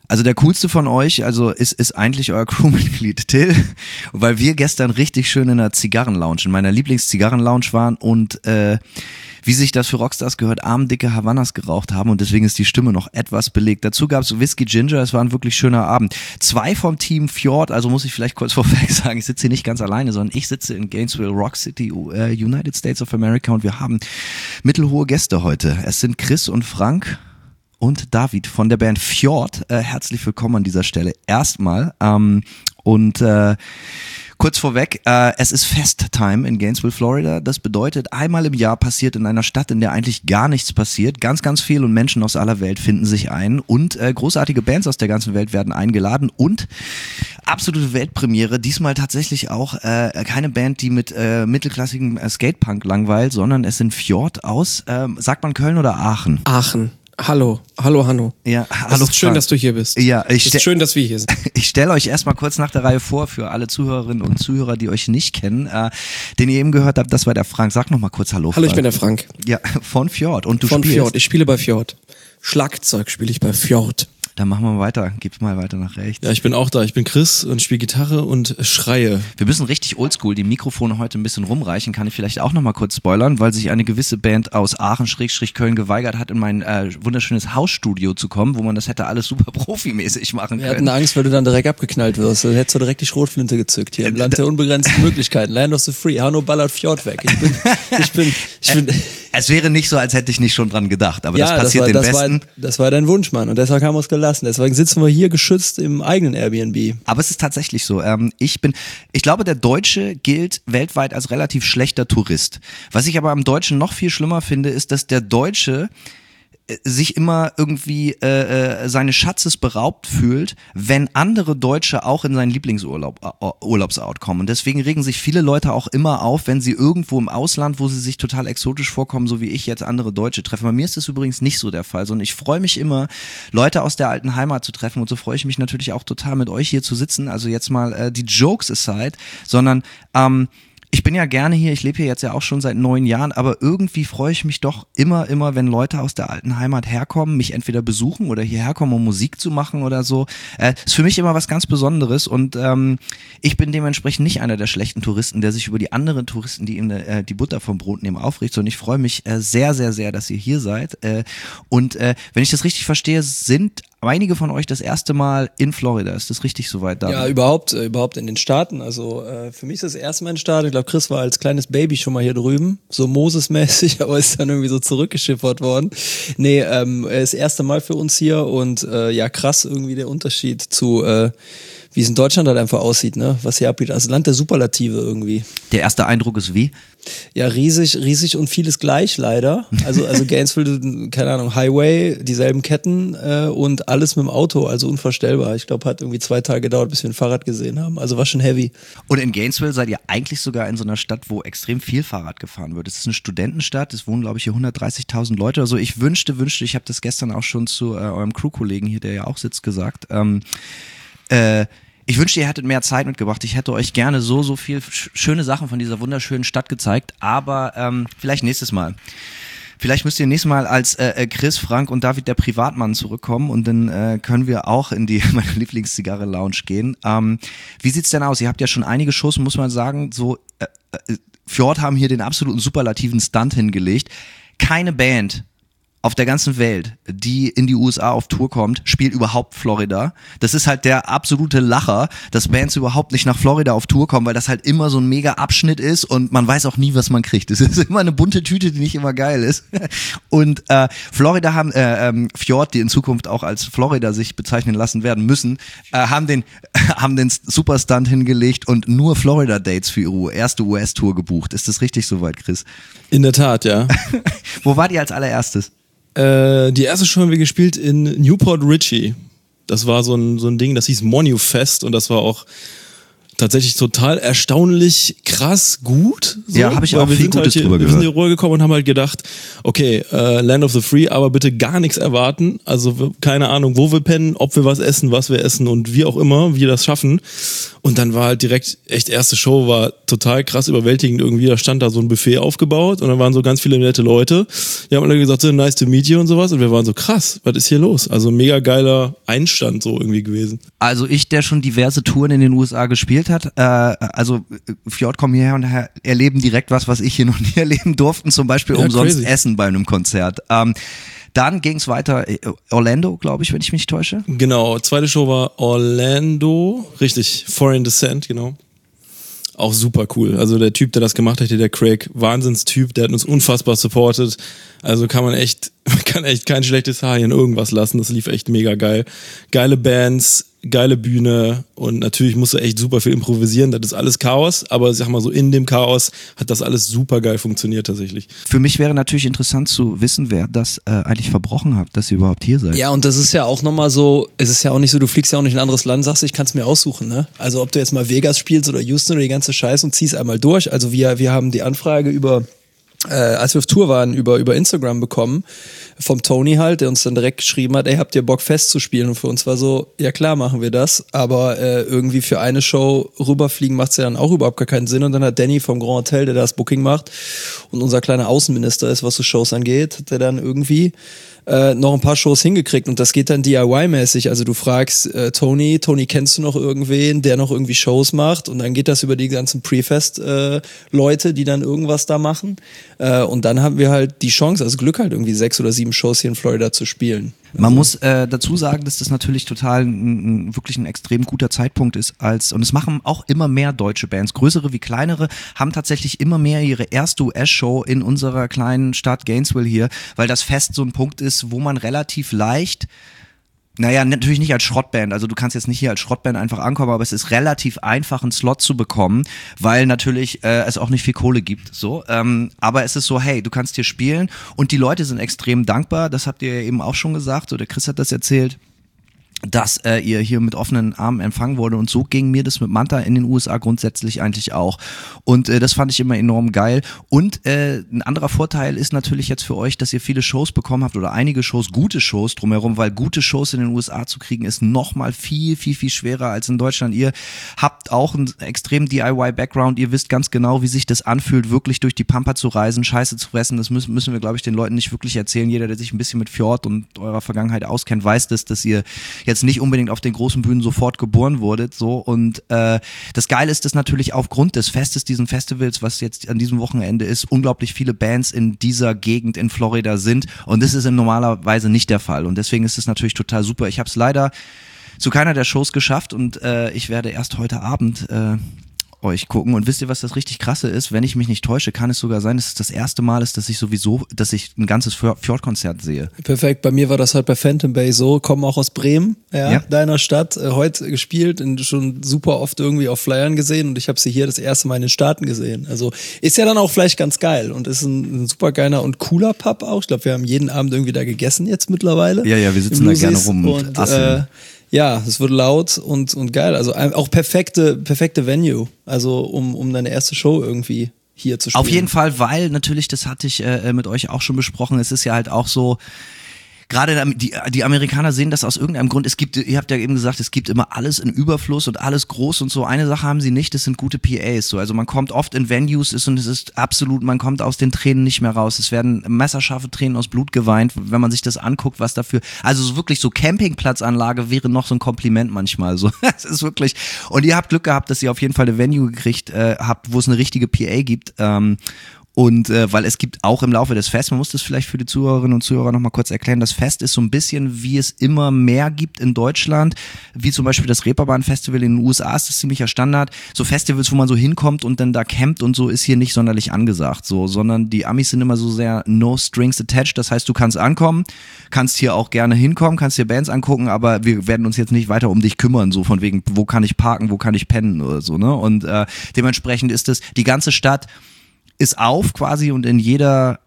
Also der coolste von euch, also ist, ist eigentlich euer Crewmitglied Till, weil wir gestern richtig schön in einer Zigarrenlounge, in meiner Lieblings-Zigarrenlounge waren und äh, wie sich das für Rockstars gehört, armdicke Havanas geraucht haben und deswegen ist die Stimme noch etwas belegt. Dazu gab es Whisky Ginger, es war ein wirklich schöner Abend. Zwei vom Team Fjord, also muss ich vielleicht kurz vorweg sagen, ich sitze hier nicht ganz alleine, sondern ich sitze in Gainesville, Rock City, uh, United States of America und wir haben mittelhohe Gäste heute. Es sind Chris und Frank und David von der Band Fjord. Äh, herzlich willkommen an dieser Stelle erstmal. Ähm, und äh, kurz vorweg, äh, es ist Festtime in Gainesville, Florida. Das bedeutet, einmal im Jahr passiert in einer Stadt, in der eigentlich gar nichts passiert. Ganz, ganz viel und Menschen aus aller Welt finden sich ein und äh, großartige Bands aus der ganzen Welt werden eingeladen und absolute Weltpremiere. Diesmal tatsächlich auch äh, keine Band, die mit äh, mittelklassigem äh, Skatepunk langweilt, sondern es sind Fjord aus, äh, sagt man Köln oder Aachen? Aachen. Hallo, hallo Hanno. Ja, es hallo. ist schön, Frank. dass du hier bist. Ja, ich es ist schön, dass wir hier sind. Ich stelle euch erstmal kurz nach der Reihe vor für alle Zuhörerinnen und Zuhörer, die euch nicht kennen. Äh, den ihr eben gehört habt, das war der Frank. Sag noch mal kurz Hallo. Hallo, Frank. ich bin der Frank. Ja, von Fjord. Und du von spielst? Fjord. Ich spiele bei Fjord. Schlagzeug spiele ich bei Fjord. Dann machen wir weiter. Gib mal weiter nach rechts. Ja, ich bin auch da. Ich bin Chris und spiele Gitarre und schreie. Wir müssen richtig oldschool die Mikrofone heute ein bisschen rumreichen. Kann ich vielleicht auch noch mal kurz spoilern, weil sich eine gewisse Band aus Aachen-Köln geweigert hat, in mein äh, wunderschönes Hausstudio zu kommen, wo man das hätte alles super profimäßig machen Wir können. hatten Angst, weil du dann direkt abgeknallt wirst. Dann hättest du direkt die Schrotflinte gezückt. Hier im Land der unbegrenzten Möglichkeiten. Land of the Free. Hanno ballert Fjord weg. Ich bin, ich bin, ich bin. Es wäre nicht so, als hätte ich nicht schon dran gedacht, aber ja, das passiert das war, den das Besten. War, das war dein Wunsch, Mann. Und deshalb haben wir es gelassen. Deswegen sitzen wir hier geschützt im eigenen Airbnb. Aber es ist tatsächlich so. Ähm, ich bin, ich glaube, der Deutsche gilt weltweit als relativ schlechter Tourist. Was ich aber am Deutschen noch viel schlimmer finde, ist, dass der Deutsche sich immer irgendwie äh, äh, seines Schatzes beraubt fühlt, wenn andere Deutsche auch in seinen Lieblingsurlaub äh, Urlaubsort kommen. Und deswegen regen sich viele Leute auch immer auf, wenn sie irgendwo im Ausland, wo sie sich total exotisch vorkommen, so wie ich jetzt andere Deutsche treffen. Bei mir ist das übrigens nicht so der Fall, sondern ich freue mich immer, Leute aus der alten Heimat zu treffen und so freue ich mich natürlich auch total, mit euch hier zu sitzen. Also jetzt mal äh, die Jokes aside, sondern ähm, ich bin ja gerne hier, ich lebe hier jetzt ja auch schon seit neun Jahren, aber irgendwie freue ich mich doch immer, immer, wenn Leute aus der alten Heimat herkommen, mich entweder besuchen oder hierher kommen, um Musik zu machen oder so. Äh, ist für mich immer was ganz Besonderes und ähm, ich bin dementsprechend nicht einer der schlechten Touristen, der sich über die anderen Touristen, die ihm äh, die Butter vom Brot nehmen, aufregt, sondern ich freue mich äh, sehr, sehr, sehr, dass ihr hier seid. Äh, und äh, wenn ich das richtig verstehe, sind einige von euch das erste Mal in Florida. Ist das richtig soweit da? Ja, überhaupt, äh, überhaupt in den Staaten. Also äh, für mich ist das erste Mal in den Staaten. Ich glaube, Chris war als kleines Baby schon mal hier drüben, so Moses-mäßig, aber ist dann irgendwie so zurückgeschippert worden. Nee, ähm, das erste Mal für uns hier und äh, ja, krass irgendwie der Unterschied zu, äh, wie es in Deutschland halt einfach aussieht, ne? Was hier abgeht. Also Land der Superlative irgendwie. Der erste Eindruck ist wie? Ja, riesig, riesig und vieles gleich leider. Also, also Gainesville, keine Ahnung, Highway, dieselben Ketten äh, und alles mit dem Auto, also unvorstellbar. Ich glaube, hat irgendwie zwei Tage gedauert, bis wir ein Fahrrad gesehen haben. Also war schon heavy. Und in Gainesville seid ihr eigentlich sogar in so einer Stadt, wo extrem viel Fahrrad gefahren wird. Es ist eine Studentenstadt, es wohnen, glaube ich, hier hundertdreißigtausend Leute oder so. Ich wünschte, wünschte, ich habe das gestern auch schon zu äh, eurem Crew-Kollegen hier, der ja auch sitzt, gesagt. Ähm, äh, Ich wünschte, ihr hättet mehr Zeit mitgebracht. Ich hätte euch gerne so, so viel sch- schöne Sachen von dieser wunderschönen Stadt gezeigt, aber ähm, vielleicht nächstes Mal. Vielleicht müsst ihr nächstes Mal als äh, Chris, Frank und David der Privatmann zurückkommen und dann äh, können wir auch in die meine Lieblingszigarre-Lounge gehen. Ähm, wie sieht's denn aus? Ihr habt ja schon einige Shows, muss man sagen, so äh, äh, Fjord haben hier den absoluten superlativen Stunt hingelegt. Keine Band auf der ganzen Welt, die in die U S A auf Tour kommt, spielt überhaupt Florida. Das ist halt der absolute Lacher, dass Bands überhaupt nicht nach Florida auf Tour kommen, weil das halt immer so ein mega Abschnitt ist und man weiß auch nie, was man kriegt. Es ist immer eine bunte Tüte, die nicht immer geil ist. Und äh, Florida haben, äh, ähm, Fjord, die in Zukunft auch als Florida sich bezeichnen lassen werden müssen, äh, haben den haben den Superstunt hingelegt und nur Florida-Dates für ihre erste U S-Tour gebucht. Ist das richtig soweit, Chris? In der Tat, ja. Wo wart ihr als allererstes? Äh, die erste Show haben wir gespielt in Newport Richie. Das war so ein, so ein Ding, das hieß Monufest und das war auch tatsächlich total erstaunlich krass gut. So, Ja, habe ich weil auch wir viel sind Gutes halt hier, drüber Wir sind gehört. hier rübergekommen und haben halt gedacht, okay, äh, Land of the Free, aber bitte gar nichts erwarten. Also wir- keine Ahnung, wo wir pennen, ob wir was essen, was wir essen und wie auch immer wir das schaffen. Und dann war halt direkt, echt erste Show war total krass überwältigend irgendwie. Da stand da so ein Buffet aufgebaut und dann waren so ganz viele nette Leute. Die haben alle gesagt, so nice to meet you und sowas. Und wir waren so krass, was ist hier los? Also mega geiler Einstand so irgendwie gewesen. Also ich, der schon diverse Touren in den U S A gespielt hat, äh, also äh, Fjord kommen hierher und her- erleben direkt was, was ich hier noch nie erleben durfte, zum Beispiel Ja, umsonst crazy. Essen bei einem Konzert. Ähm, dann ging es weiter, äh, Orlando, glaube ich, wenn ich mich nicht täusche. Genau, zweite Show war Orlando, richtig, Foreign Descent, genau. Auch super cool. Also der Typ, der das gemacht hat, hier der Craig, Wahnsinnstyp, der hat uns unfassbar supportet. Also kann man echt, man kann echt kein schlechtes Haar hier in irgendwas lassen. Das lief echt mega geil. Geile Bands, geile Bühne und natürlich musst du echt super viel improvisieren. Das ist alles Chaos, aber ich sag mal so, in dem Chaos hat das alles super geil funktioniert tatsächlich. Für mich wäre natürlich interessant zu wissen, wer das äh, eigentlich verbrochen hat, dass ihr überhaupt hier seid. Ja, und das ist ja auch nochmal so, es ist ja auch nicht so, du fliegst ja auch nicht in ein anderes Land, sagst, ich kann es mir aussuchen, ne? Also ob du jetzt mal Vegas spielst oder Houston oder die ganze Scheiße und ziehst einmal durch. Also wir, wir haben die Anfrage über, äh, als wir auf Tour waren, über, über Instagram bekommen, vom Tony halt, der uns dann direkt geschrieben hat, ey, habt ihr Bock festzuspielen? Und für uns war so, ja klar, machen wir das, aber äh, irgendwie für eine Show rüberfliegen macht's ja dann auch überhaupt gar keinen Sinn. Und dann hat Danny vom Grand Hotel, der das Booking macht und unser kleiner Außenminister ist, was so Shows angeht, hat der dann irgendwie äh, noch ein paar Shows hingekriegt und das geht dann D I Y-mäßig. Also du fragst äh, Tony, Tony, kennst du noch irgendwen, der noch irgendwie Shows macht? Und dann geht das über die ganzen Pre-Fest-Leute, die dann irgendwas da machen. Äh, und dann haben wir halt die Chance, also Glück halt irgendwie sechs oder sieben Shows hier in Florida zu spielen. Man muss äh, dazu sagen, dass das natürlich total ein, ein, wirklich ein extrem guter Zeitpunkt ist, als und es machen auch immer mehr deutsche Bands, größere wie kleinere, haben tatsächlich immer mehr ihre erste U S-Show in unserer kleinen Stadt Gainesville hier, weil das Fest so ein Punkt ist, wo man relativ leicht, naja, natürlich nicht als Schrottband, also du kannst jetzt nicht hier als Schrottband einfach ankommen, aber es ist relativ einfach, einen Slot zu bekommen, weil natürlich äh, es auch nicht viel Kohle gibt, so, ähm, aber es ist so, hey, du kannst hier spielen und die Leute sind extrem dankbar, das habt ihr ja eben auch schon gesagt, oder Chris hat das erzählt, dass äh, ihr hier mit offenen Armen empfangen wurde und so ging mir das mit Manta in den U S A grundsätzlich eigentlich auch und äh, das fand ich immer enorm geil und äh, ein anderer Vorteil ist natürlich jetzt für euch, dass ihr viele Shows bekommen habt oder einige Shows, gute Shows drumherum, weil gute Shows in den U S A zu kriegen ist nochmal viel, viel, viel schwerer als in Deutschland. Ihr habt auch einen extremen D I Y-Background, ihr wisst ganz genau, wie sich das anfühlt, wirklich durch die Pampa zu reisen, Scheiße zu fressen, das müssen, müssen wir, glaube ich, den Leuten nicht wirklich erzählen. Jeder, der sich ein bisschen mit Fjord und eurer Vergangenheit auskennt, weiß das, dass ihr jetzt nicht unbedingt auf den großen Bühnen sofort geboren wurdet, so und äh, das Geile ist, dass natürlich aufgrund des Festes, diesen Festivals, was jetzt an diesem Wochenende ist, unglaublich viele Bands in dieser Gegend in Florida sind und das ist in normalerweise nicht der Fall und deswegen ist es natürlich total super. Ich habe es leider zu keiner der Shows geschafft und äh, ich werde erst heute Abend äh, euch gucken und wisst ihr, was das richtig krasse ist? Wenn ich mich nicht täusche, kann es sogar sein, dass es das erste Mal ist, dass ich sowieso, dass ich ein ganzes Fjord-Konzert sehe. Perfekt, bei mir war das halt bei Phantom Bay so, kommen auch aus Bremen, ja, Ja. deiner Stadt, äh, heute gespielt und schon super oft irgendwie auf Flyern gesehen und ich habe sie hier das erste Mal in den Staaten gesehen. Also ist ja dann auch vielleicht ganz geil und ist ein, ein super geiler und cooler Pub auch. Ich glaube, wir haben jeden Abend irgendwie da gegessen jetzt mittlerweile. Ja, ja, wir sitzen Im da gerne Lucy's rum und und asseln. äh, ja, es wird laut und, und geil. Also ein- auch perfekte, perfekte Venue. Also um, um deine erste Show irgendwie hier zu spielen. Auf jeden Fall, weil natürlich, das hatte ich äh, mit euch auch schon besprochen, es ist ja halt auch so, gerade die, die Amerikaner sehen das aus irgendeinem Grund, es gibt, ihr habt ja eben gesagt, es gibt immer alles in Überfluss und alles groß und so, eine Sache haben sie nicht, das sind gute P As, so, also man kommt oft in Venues ist und es ist absolut, man kommt aus den Tränen nicht mehr raus, es werden messerscharfe Tränen aus Blut geweint, wenn man sich das anguckt, was dafür, also so wirklich so Campingplatzanlage wäre noch so ein Kompliment manchmal, so, es ist wirklich, und ihr habt Glück gehabt, dass ihr auf jeden Fall eine Venue gekriegt äh, habt, wo es eine richtige P A gibt, ähm, Und äh, weil es gibt auch im Laufe des Fests, man muss das vielleicht für die Zuhörerinnen und Zuhörer nochmal kurz erklären, das Fest ist so ein bisschen, wie es immer mehr gibt in Deutschland, wie zum Beispiel das Reeperbahn-Festival in den U S A ist das ziemlicher Standard. So Festivals, wo man so hinkommt und dann da campt und so, ist hier nicht sonderlich angesagt, so, sondern die Amis sind immer so sehr no strings attached, das heißt, du kannst ankommen, kannst hier auch gerne hinkommen, kannst dir Bands angucken, aber wir werden uns jetzt nicht weiter um dich kümmern, so von wegen, wo kann ich parken, wo kann ich pennen oder so, ne? Und äh, dementsprechend ist es, die ganze Stadt ist auf quasi und in jeder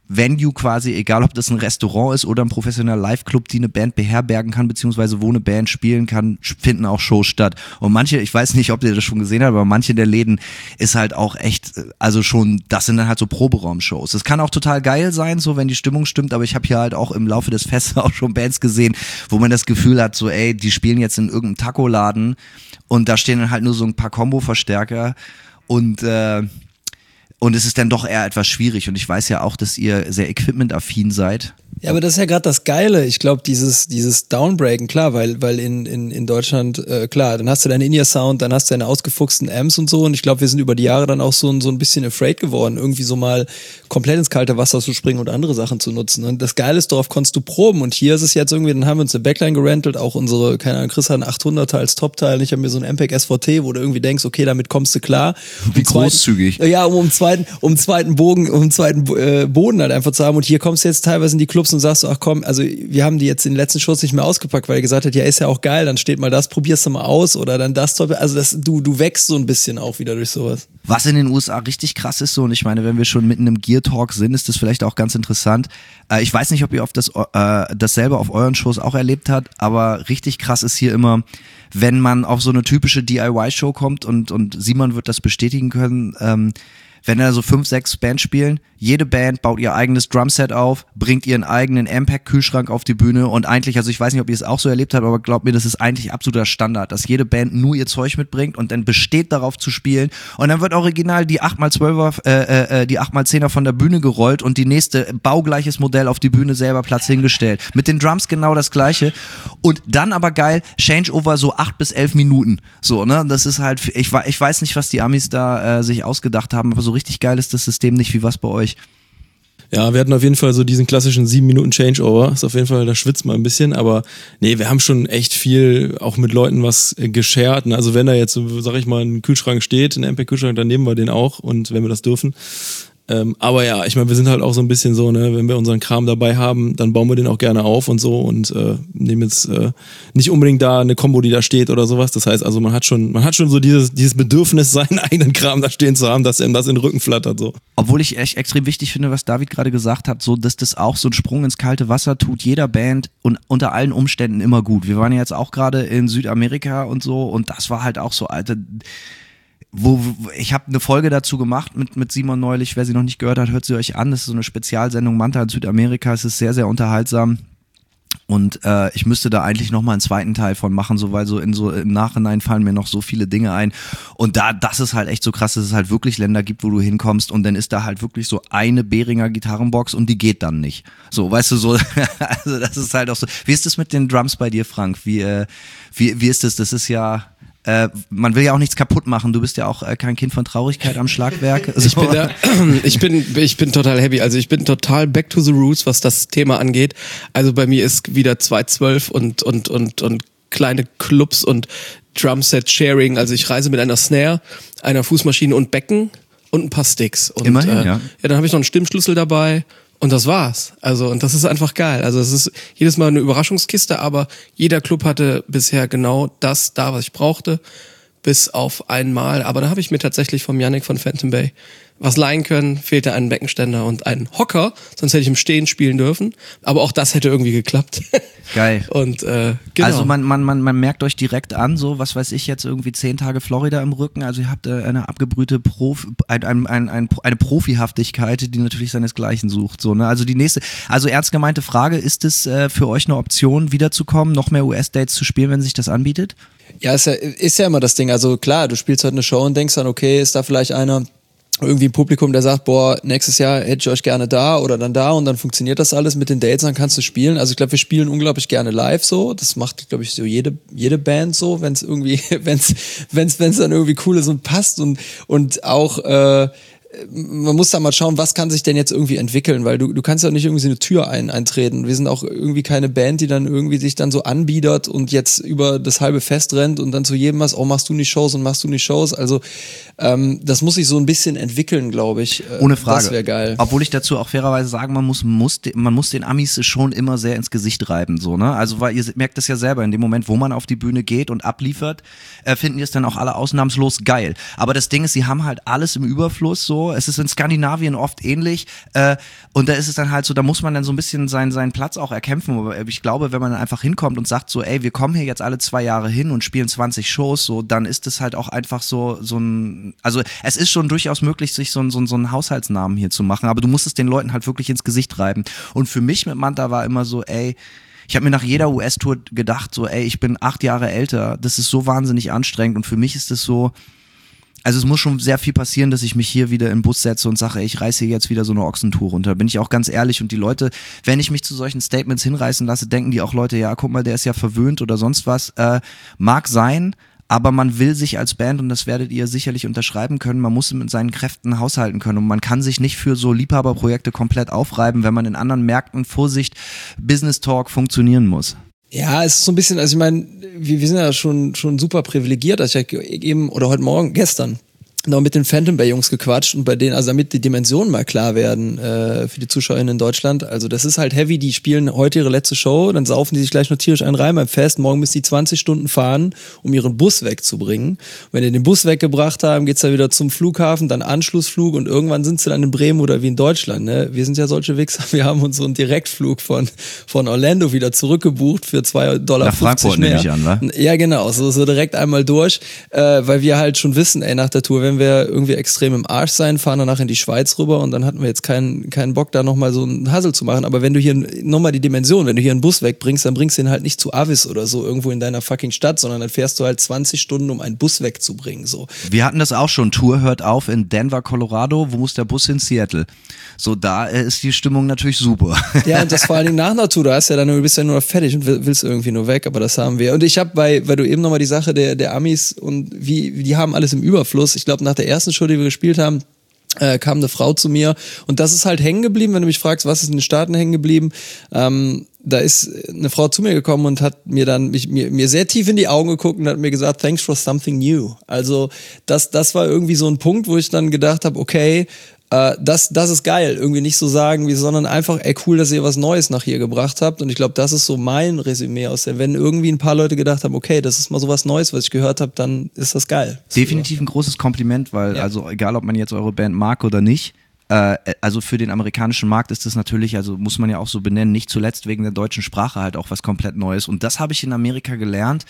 Venue quasi, egal ob das ein Restaurant ist oder ein professioneller Live-Club, die eine Band beherbergen kann, beziehungsweise wo eine Band spielen kann, finden auch Shows statt. Und manche, ich weiß nicht, ob ihr das schon gesehen habt, aber manche der Läden ist halt auch echt, also schon, das sind dann halt so Proberaum-Shows. Das kann auch total geil sein, so wenn die Stimmung stimmt, aber ich habe hier halt auch im Laufe des Festes auch schon Bands gesehen, wo man das Gefühl hat, so ey, die spielen jetzt in irgendeinem Taco-Laden und da stehen dann halt nur so ein paar Combo-Verstärker und äh, und es ist dann doch eher etwas schwierig und ich weiß ja auch, dass ihr sehr equipment-affin seid. Ja, aber das ist ja gerade das Geile. Ich glaube, dieses dieses Downbreaken, klar, weil weil in in in Deutschland, äh, klar, dann hast du deinen In-Ear-Sound, dann hast du deine ausgefuchsten Amps und so und ich glaube, wir sind über die Jahre dann auch so ein, so ein bisschen afraid geworden, irgendwie so mal komplett ins kalte Wasser zu springen und andere Sachen zu nutzen. Und das Geile ist, darauf konntest du proben und hier ist es jetzt irgendwie, dann haben wir uns eine Backline gerentelt, auch unsere, keine Ahnung, Chris hat einen achthunderter als Top-Teil und ich habe mir so einen M P E G S V T, wo du irgendwie denkst, okay, damit kommst du klar. Wie großzügig. Ja, um einen zweiten, um einen zweiten Bogen, um einen zweiten äh, Boden halt einfach zu haben und hier kommst du jetzt teilweise in die Clubs und sagst, ach komm, also wir haben die jetzt in den letzten Shows nicht mehr ausgepackt, weil er gesagt hat, ja, ist ja auch geil, dann steht mal das, probierst du mal aus oder dann das, also das, du, du wächst so ein bisschen auch wieder durch sowas. Was in den U S A richtig krass ist so, und ich meine, wenn wir schon mitten im Gear Talk sind, ist das vielleicht auch ganz interessant. Äh, ich weiß nicht, ob ihr auf das, äh, das selber auf euren Shows auch erlebt habt, aber richtig krass ist hier immer, wenn man auf so eine typische D I Y-Show kommt und, und Simon wird das bestätigen können, ähm, wenn da so fünf, sechs Bands spielen, jede Band baut ihr eigenes Drumset auf, bringt ihren eigenen Ampac-Kühlschrank auf die Bühne und eigentlich, also ich weiß nicht, ob ihr es auch so erlebt habt, aber glaubt mir, das ist eigentlich absoluter Standard, dass jede Band nur ihr Zeug mitbringt und dann besteht darauf zu spielen und dann wird original die acht mal zwölfer, äh, äh, die acht mal zehner von der Bühne gerollt und die nächste baugleiches Modell auf die Bühne selber Platz hingestellt. Mit den Drums genau das gleiche und dann aber geil, Changeover so acht bis elf Minuten, so, ne, das ist halt, ich, ich weiß nicht, was die Amis da äh, sich ausgedacht haben, aber so richtig geil ist das System nicht, wie was bei euch. Ja, wir hatten auf jeden Fall so diesen klassischen sieben Minuten Changeover. Ist auf jeden Fall, da schwitzt man ein bisschen, aber nee, wir haben schon echt viel auch mit Leuten was äh, geshared. Ne? Also wenn da jetzt, sag ich mal, ein Kühlschrank steht, ein M P E G-Kühlschrank, dann nehmen wir den auch und wenn wir das dürfen. Ähm, aber ja, ich meine, wir sind halt auch so ein bisschen so, ne, wenn wir unseren Kram dabei haben, dann bauen wir den auch gerne auf und so und äh, nehmen jetzt äh, nicht unbedingt da eine Kombo, die da steht oder sowas. Das heißt also, man hat schon, man hat schon so dieses, dieses Bedürfnis, seinen eigenen Kram da stehen zu haben, dass einem das in den Rücken flattert. So. Obwohl ich echt extrem wichtig finde, was David gerade gesagt hat, so dass das auch so ein Sprung ins kalte Wasser tut, jeder Band und unter allen Umständen immer gut. Wir waren ja jetzt auch gerade in Südamerika und so und das war halt auch so, Alter. Wo, wo ich habe eine Folge dazu gemacht mit mit Simon neulich, wer sie noch nicht gehört hat, hört sie euch an, das ist so eine Spezialsendung Manta in Südamerika, es ist sehr, sehr unterhaltsam und äh, ich müsste da eigentlich nochmal einen zweiten Teil von machen, so weil so in so im Nachhinein fallen mir noch so viele Dinge ein und da, das ist halt echt so krass, dass es halt wirklich Länder gibt, wo du hinkommst und dann ist da halt wirklich so eine Behringer Gitarrenbox und die geht dann nicht, so, weißt du, so, also das ist halt auch so, wie ist das mit den Drums bei dir, Frank, wie, äh, wie, wie ist das, das ist ja Äh, man will ja auch nichts kaputt machen. Du bist ja auch äh, kein Kind von Traurigkeit am Schlagwerk. So. Ich bin, da, ich bin, ich bin total happy. Also ich bin total back to the roots, was das Thema angeht. Also bei mir ist wieder zwei zwölf und und und und kleine Clubs und Drumset Sharing. Also ich reise mit einer Snare, einer Fußmaschine und Becken und ein paar Sticks. Und, Immerhin, äh, ja. Ja, dann habe ich noch einen Stimmschlüssel dabei. Und das war's. Also, und das ist einfach geil. Also, es ist jedes Mal eine Überraschungskiste, aber jeder Club hatte bisher genau das da, was ich brauchte, bis auf einmal. Aber da habe ich mir tatsächlich vom Yannick von Phantom Bay was leihen können, fehlte ein Beckenständer und ein Hocker, sonst hätte ich im Stehen spielen dürfen. Aber auch das hätte irgendwie geklappt. Geil. Und äh, genau. Also man, man, man, man merkt euch direkt an, so was weiß ich jetzt irgendwie zehn Tage Florida im Rücken, also ihr habt äh, eine abgebrühte Prof, ein, ein, ein, ein, eine Profihaftigkeit, die natürlich seinesgleichen sucht. So, ne? Also die nächste, also ernst gemeinte Frage, ist es äh, für euch eine Option, wiederzukommen, noch mehr U S-Dates zu spielen, wenn sich das anbietet? Ja, ist ja, ist ja immer das Ding. Also klar, du spielst halt eine Show und denkst dann, okay, ist da vielleicht einer irgendwie ein Publikum, der sagt, boah, nächstes Jahr hätte ich euch gerne da oder dann da und dann funktioniert das alles mit den Dates, dann kannst du spielen. Also ich glaube, wir spielen unglaublich gerne live so. Das macht, glaube ich, so jede jede Band so, wenn es irgendwie, wenn es wenn es wenn es dann irgendwie cool ist und passt und und auch äh, man muss da mal schauen, was kann sich denn jetzt irgendwie entwickeln, weil du du kannst ja nicht irgendwie so eine Tür ein, eintreten. Wir sind auch irgendwie keine Band, die dann irgendwie sich dann so anbiedert und jetzt über das halbe Fest rennt und dann zu jedem was, oh, machst du nicht Shows und machst du nicht Shows. Also ähm, das muss sich so ein bisschen entwickeln, glaube ich. Äh, Ohne Frage. Das wäre geil. Obwohl ich dazu auch fairerweise sagen, man muss, muss man muss den Amis schon immer sehr ins Gesicht reiben, so, ne? Also weil ihr merkt das ja selber, in dem Moment, wo man auf die Bühne geht und abliefert, äh, finden die es dann auch alle ausnahmslos geil. Aber das Ding ist, sie haben halt alles im Überfluss so so, es ist in Skandinavien oft ähnlich äh, und da ist es dann halt so, da muss man dann so ein bisschen seinen, seinen Platz auch erkämpfen, aber ich glaube, wenn man dann einfach hinkommt und sagt so, ey, wir kommen hier jetzt alle zwei Jahre hin und spielen zwanzig Shows, so, dann ist es halt auch einfach so, so ein, also es ist schon durchaus möglich, sich so, so, so einen Haushaltsnamen hier zu machen, aber du musst es den Leuten halt wirklich ins Gesicht reiben und für mich mit Manta war immer so, ey, ich habe mir nach jeder U S-Tour gedacht, so, ey, ich bin acht Jahre älter, das ist so wahnsinnig anstrengend und für mich ist es so, also es muss schon sehr viel passieren, dass ich mich hier wieder in den Bus setze und sage, ey, ich reiße hier jetzt wieder so eine Ochsentour runter, bin ich auch ganz ehrlich und die Leute, wenn ich mich zu solchen Statements hinreißen lasse, denken die auch Leute, ja, guck mal, der ist ja verwöhnt oder sonst was, äh, mag sein, aber man will sich als Band, und das werdet ihr sicherlich unterschreiben können, man muss mit seinen Kräften haushalten können und man kann sich nicht für so Liebhaberprojekte komplett aufreiben, wenn man in anderen Märkten, Vorsicht, Business Talk funktionieren muss. Ja, es ist so ein bisschen, also ich meine, wir, wir sind ja schon schon super privilegiert. Also ich habe eben, oder heute Morgen, gestern, noch mit den Phantom Bay Jungs gequatscht und bei denen, also damit die Dimensionen mal klar werden äh, für die ZuschauerInnen in Deutschland. Also das ist halt heavy, die spielen heute ihre letzte Show, dann saufen die sich gleich noch tierisch einen rein beim Fest. Morgen müssen die zwanzig Stunden fahren, um ihren Bus wegzubringen. Und wenn die den Bus weggebracht haben, geht's dann wieder zum Flughafen, dann Anschlussflug und irgendwann sind sie dann in Bremen oder wie in Deutschland. Ne? Wir sind ja solche Wichser, wir haben uns so einen Direktflug von von Orlando wieder zurückgebucht für zwei Dollar nach Frankfurt mehr. Nehme ich an, wa? Ja, genau, so, so direkt einmal durch, äh, weil wir halt schon wissen, ey, nach der Tour, wenn wir irgendwie extrem im Arsch sein, fahren danach in die Schweiz rüber und dann hatten wir jetzt keinen keinen Bock, da nochmal so einen Hassel zu machen. Aber wenn du hier nochmal die Dimension, wenn du hier einen Bus wegbringst, dann bringst du ihn halt nicht zu Avis oder so irgendwo in deiner fucking Stadt, sondern dann fährst du halt zwanzig Stunden, um einen Bus wegzubringen. So. Wir hatten das auch schon. Tour hört auf in Denver, Colorado. Wo muss der Bus hin? Seattle. So, da ist die Stimmung natürlich super. Ja, und das vor allen Dingen nach einer Tour, da hast ja dann, du bist ja nur fertig und willst irgendwie nur weg, aber das haben wir. Und ich habe bei, weil du eben nochmal die Sache der, der Amis und wie, die haben alles im Überfluss. Ich glaube, nach der ersten Show, die wir gespielt haben, äh, kam eine Frau zu mir und das ist halt hängen geblieben, wenn du mich fragst, was ist in den Staaten hängen geblieben, ähm, da ist eine Frau zu mir gekommen und hat mir dann mich, mir, mir sehr tief in die Augen geguckt und hat mir gesagt, thanks for something new. Also das, das war irgendwie so ein Punkt, wo ich dann gedacht habe, okay, Uh, das, das ist geil, irgendwie nicht so sagen, wie, sondern einfach, ey, cool, dass ihr was Neues nach hier gebracht habt. Und ich glaube, das ist so mein Resümee aus der, wenn irgendwie ein paar Leute gedacht haben, okay, das ist mal so was Neues, was ich gehört habe, dann ist das geil. Definitiv ein großes Kompliment, weil, ja. also egal, ob man jetzt eure Band mag oder nicht, äh, also für den amerikanischen Markt ist das natürlich, also muss man ja auch so benennen, nicht zuletzt wegen der deutschen Sprache halt auch was komplett Neues. Und das habe ich in Amerika gelernt,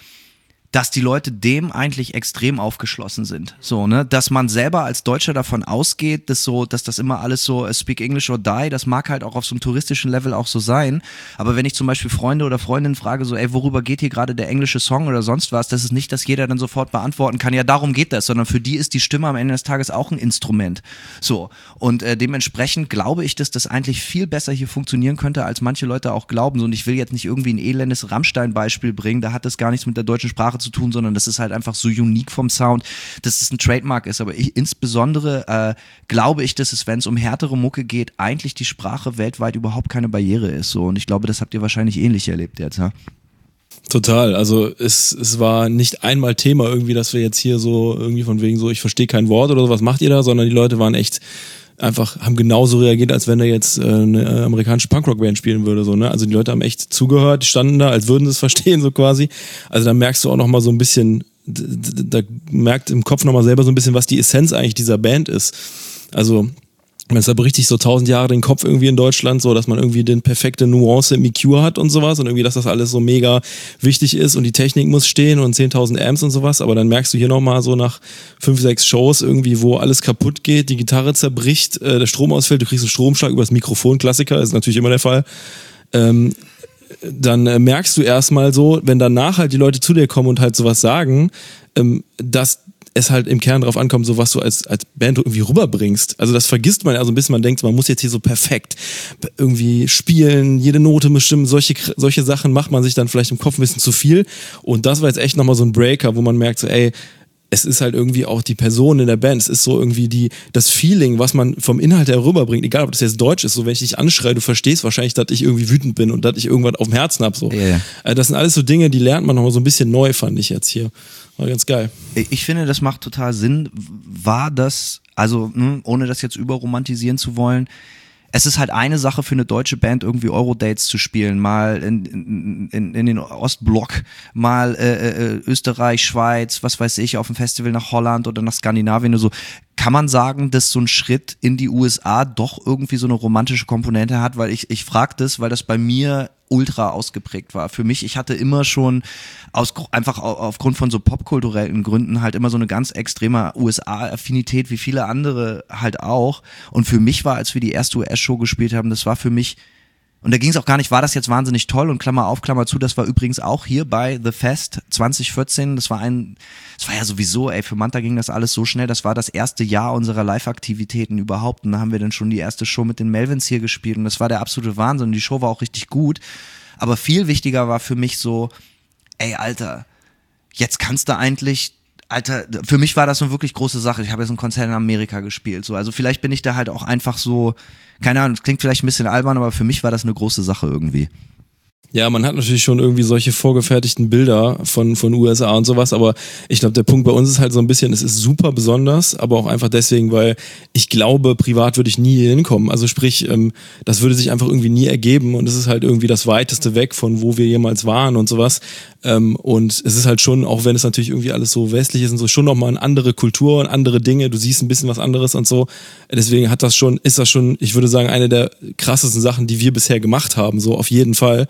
dass die Leute dem eigentlich extrem aufgeschlossen sind. So, ne, dass man selber als Deutscher davon ausgeht, dass so, dass das immer alles so uh, speak English or die, das mag halt auch auf so einem touristischen Level auch so sein. Aber wenn ich zum Beispiel Freunde oder Freundinnen frage, so, ey, worüber geht hier gerade der englische Song oder sonst was, das ist nicht, dass jeder dann sofort beantworten kann, ja, darum geht das, sondern für die ist die Stimme am Ende des Tages auch ein Instrument. So. Und äh, dementsprechend glaube ich, dass das eigentlich viel besser hier funktionieren könnte, als manche Leute auch glauben. So, und ich will jetzt nicht irgendwie ein elendes Rammstein-Beispiel bringen, da hat das gar nichts mit der deutschen Sprache zu tun, sondern das ist halt einfach so unique vom Sound, dass es ein Trademark ist. Aber ich, insbesondere äh, glaube ich, dass es, wenn es um härtere Mucke geht, eigentlich die Sprache weltweit überhaupt keine Barriere ist. So. Und ich glaube, das habt ihr wahrscheinlich ähnlich erlebt jetzt, ja? Total, also es, es war nicht einmal Thema irgendwie, dass wir jetzt hier so irgendwie von wegen so, ich verstehe kein Wort oder so, was macht ihr da, sondern die Leute waren echt einfach, haben genauso reagiert, als wenn er jetzt äh, eine amerikanische Punkrock-Band spielen würde, so, ne? Also die Leute haben echt zugehört, die standen da, als würden sie es verstehen, so quasi. Also da merkst du auch nochmal so ein bisschen, da merkt im Kopf nochmal selber so ein bisschen, was die Essenz eigentlich dieser Band ist. Also man ist aber richtig so tausend Jahre den Kopf irgendwie in Deutschland, so dass man irgendwie den perfekte Nuance im E Q hat und sowas und irgendwie, dass das alles so mega wichtig ist und die Technik muss stehen und zehntausend Amps und sowas, aber dann merkst du hier nochmal so nach fünf, sechs Shows irgendwie, wo alles kaputt geht, die Gitarre zerbricht, äh, der Strom ausfällt, du kriegst einen Stromschlag über das Mikrofon, Klassiker, ist natürlich immer der Fall. Ähm, dann äh, merkst du erstmal so, wenn danach halt die Leute zu dir kommen und halt sowas sagen, ähm, dass es halt im Kern drauf ankommt, so was du als, als Band irgendwie rüberbringst. Also das vergisst man ja so ein bisschen, man denkt, man muss jetzt hier so perfekt irgendwie spielen, jede Note bestimmen, solche, solche Sachen macht man sich dann vielleicht im Kopf ein bisschen zu viel. Und das war jetzt echt nochmal so ein Breaker, wo man merkt so, ey, es ist halt irgendwie auch die Person in der Band, es ist so irgendwie die, das Feeling, was man vom Inhalt her rüberbringt, egal ob das jetzt Deutsch ist, so wenn ich dich anschreie, du verstehst wahrscheinlich, dass ich irgendwie wütend bin und dass ich irgendwas auf dem Herzen hab, so. Yeah. Das sind alles so Dinge, die lernt man nochmal so ein bisschen neu, fand ich jetzt hier. War ganz geil. Ich finde, das macht total Sinn. War das, also mh, ohne das jetzt überromantisieren zu wollen, es ist halt eine Sache für eine deutsche Band, irgendwie Eurodates zu spielen, mal in, in, in den Ostblock, mal äh, äh, Österreich, Schweiz, was weiß ich, auf dem Festival nach Holland oder nach Skandinavien oder so. kann man sagen, dass so ein Schritt in die U S A doch irgendwie so eine romantische Komponente hat, weil ich, ich frage das, weil das bei mir ultra ausgeprägt war. Für mich, ich hatte immer schon aus, einfach aufgrund von so popkulturellen Gründen halt immer so eine ganz extreme U S A-Affinität, wie viele andere halt auch. Und für mich war, als wir die erste U S-Show gespielt haben, das war für mich, und da ging es auch gar nicht, war das jetzt wahnsinnig toll und Klammer auf, Klammer zu, das war übrigens auch hier bei The Fest zwanzig vierzehn, das war ein, das war ja sowieso, ey, für Manta ging das alles so schnell, das war das erste Jahr unserer Live-Aktivitäten überhaupt und da haben wir dann schon die erste Show mit den Melvins hier gespielt und das war der absolute Wahnsinn und die Show war auch richtig gut, aber viel wichtiger war für mich so, ey, Alter, jetzt kannst du eigentlich, Alter, für mich war das eine wirklich große Sache. Ich habe jetzt ein Konzert in Amerika gespielt, so, also vielleicht bin ich da halt auch einfach so, keine Ahnung, das klingt vielleicht ein bisschen albern, aber für mich war das eine große Sache irgendwie. Ja, man hat natürlich schon irgendwie solche vorgefertigten Bilder von von U S A und sowas, aber ich glaube, der Punkt bei uns ist halt so ein bisschen, es ist super besonders, aber auch einfach deswegen, weil ich glaube, privat würde ich nie hier hinkommen. Also sprich, ähm, das würde sich einfach irgendwie nie ergeben und es ist halt irgendwie das weiteste weg von wo wir jemals waren und sowas. Ähm, und es ist halt schon, auch wenn es natürlich irgendwie alles so westlich ist und so, schon nochmal eine andere Kultur und andere Dinge. Du siehst ein bisschen was anderes und so. Deswegen hat das schon, ist das schon, ich würde sagen, eine der krassesten Sachen, die wir bisher gemacht haben, so auf jeden Fall.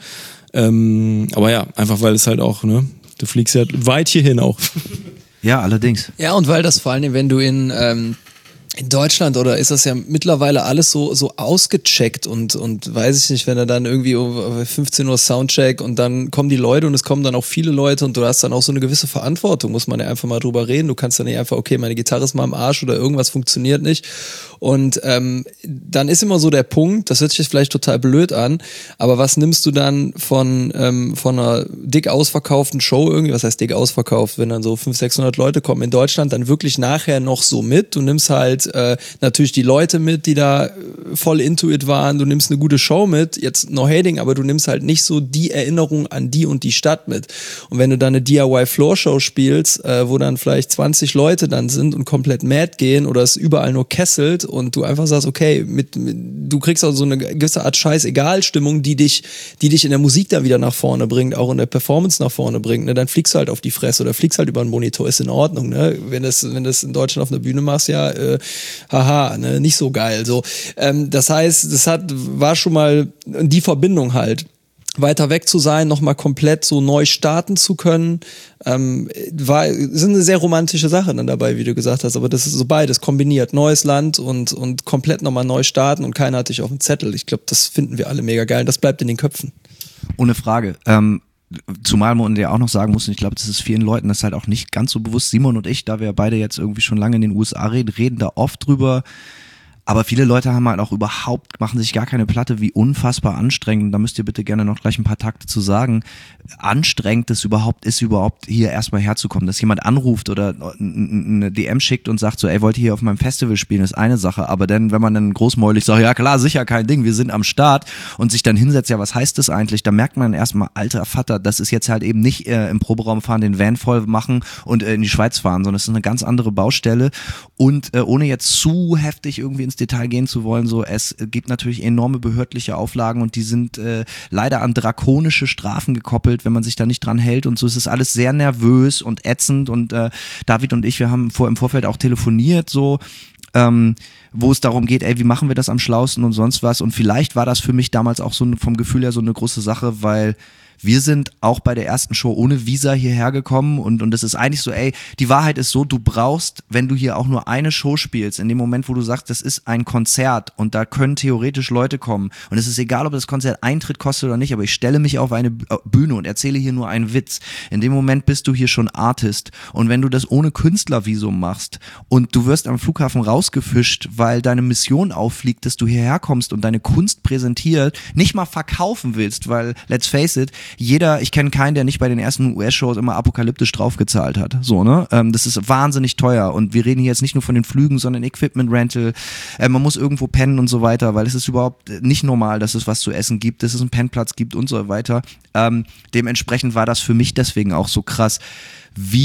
Ähm, aber ja, einfach weil es halt auch, ne, du fliegst ja weit hierhin auch. Ja, allerdings. Ja, und weil das vor allem, wenn du in, ähm, in Deutschland oder ist das ja mittlerweile alles so so ausgecheckt und und weiß ich nicht, wenn er dann irgendwie um fünfzehn Uhr Soundcheck und dann kommen die Leute und es kommen dann auch viele Leute und du hast dann auch so eine gewisse Verantwortung, muss man ja einfach mal drüber reden. Du kannst dann nicht einfach, okay, meine Gitarre ist mal am Arsch oder irgendwas funktioniert nicht. Und ähm, dann ist immer so der Punkt, das hört sich jetzt vielleicht total blöd an, aber was nimmst du dann von ähm, von einer dick ausverkauften Show irgendwie, was heißt dick ausverkauft, wenn dann so fünfhundert, sechshundert Leute kommen in Deutschland, dann wirklich nachher noch so mit? Du nimmst halt äh, natürlich die Leute mit, die da voll into it waren, du nimmst eine gute Show mit, jetzt no hating, aber du nimmst halt nicht so die Erinnerung an die und die Stadt mit. Und wenn du dann eine D I Y Floor Show spielst, äh, wo dann vielleicht zwanzig Leute dann sind und komplett mad gehen oder es überall nur kesselt und du einfach sagst, okay, mit, mit du kriegst auch so eine gewisse Art Scheiß-Egal-Stimmung, die dich, die dich in der Musik da wieder nach vorne bringt, auch in der Performance nach vorne bringt, ne? Dann fliegst du halt auf die Fresse oder fliegst halt über einen Monitor, ist in Ordnung, ne? Wenn das, wenn das in Deutschland auf einer Bühne machst, ja, äh, haha, ne? Nicht so geil, so. Ähm, das heißt, das hat, war schon mal die Verbindung halt. Weiter weg zu sein, nochmal komplett so neu starten zu können, ähm, war, ist eine sehr romantische Sache dann dabei, wie du gesagt hast, aber das ist so beides kombiniert, neues Land und, und komplett nochmal neu starten und keiner hat dich auf dem Zettel. Ich glaube, das finden wir alle mega geil und das bleibt in den Köpfen. Ohne Frage. Ähm, zumal man ja auch noch sagen muss, und ich glaube, das ist vielen Leuten das halt auch nicht ganz so bewusst, Simon und ich, da wir beide jetzt irgendwie schon lange in den U S A reden, reden da oft drüber. Aber viele Leute haben halt auch überhaupt, machen sich gar keine Platte, wie unfassbar anstrengend, da müsst ihr bitte gerne noch gleich ein paar Takte zu sagen, anstrengend es überhaupt ist, überhaupt hier erstmal herzukommen. Dass jemand anruft oder eine D M schickt und sagt so, ey, wollt ihr hier auf meinem Festival spielen, ist eine Sache. Aber dann, wenn man dann großmäulig sagt, ja klar, sicher, kein Ding, wir sind am Start und sich dann hinsetzt, ja, was heißt das eigentlich? Da merkt man erstmal, alter Vater, das ist jetzt halt eben nicht äh, im Proberaum fahren, den Van voll machen und äh, in die Schweiz fahren, sondern es ist eine ganz andere Baustelle und äh, ohne jetzt zu heftig irgendwie ins Detail gehen zu wollen, so, es gibt natürlich enorme behördliche Auflagen und die sind äh, leider an drakonische Strafen gekoppelt, wenn man sich da nicht dran hält und so. Es ist alles sehr nervös und ätzend und äh, David und ich, wir haben vor, im Vorfeld auch telefoniert, so, ähm, wo es darum geht, ey, wie machen wir das am schlausten und sonst was und vielleicht war das für mich damals auch so vom Gefühl her so eine große Sache, weil wir sind auch bei der ersten Show ohne Visa hierher gekommen und und das ist eigentlich so, ey, die Wahrheit ist so, du brauchst, wenn du hier auch nur eine Show spielst, in dem Moment, wo du sagst, das ist ein Konzert und da können theoretisch Leute kommen und es ist egal, ob das Konzert Eintritt kostet oder nicht, aber ich stelle mich auf eine Bühne und erzähle hier nur einen Witz. In dem Moment bist du hier schon Artist und wenn du das ohne Künstlervisum machst und du wirst am Flughafen rausgefischt, weil deine Mission auffliegt, dass du hierher kommst und deine Kunst präsentiert, nicht mal verkaufen willst, weil, let's face it, jeder, ich kenne keinen, der nicht bei den ersten U S-Shows immer apokalyptisch draufgezahlt hat. So, ne? Ähm, das ist wahnsinnig teuer und wir reden hier jetzt nicht nur von den Flügen, sondern Equipment-Rental. Äh, man muss irgendwo pennen und so weiter, weil es ist überhaupt nicht normal, dass es was zu essen gibt, dass es einen Pennplatz gibt und so weiter. Ähm, dementsprechend war das für mich deswegen auch so krass, wie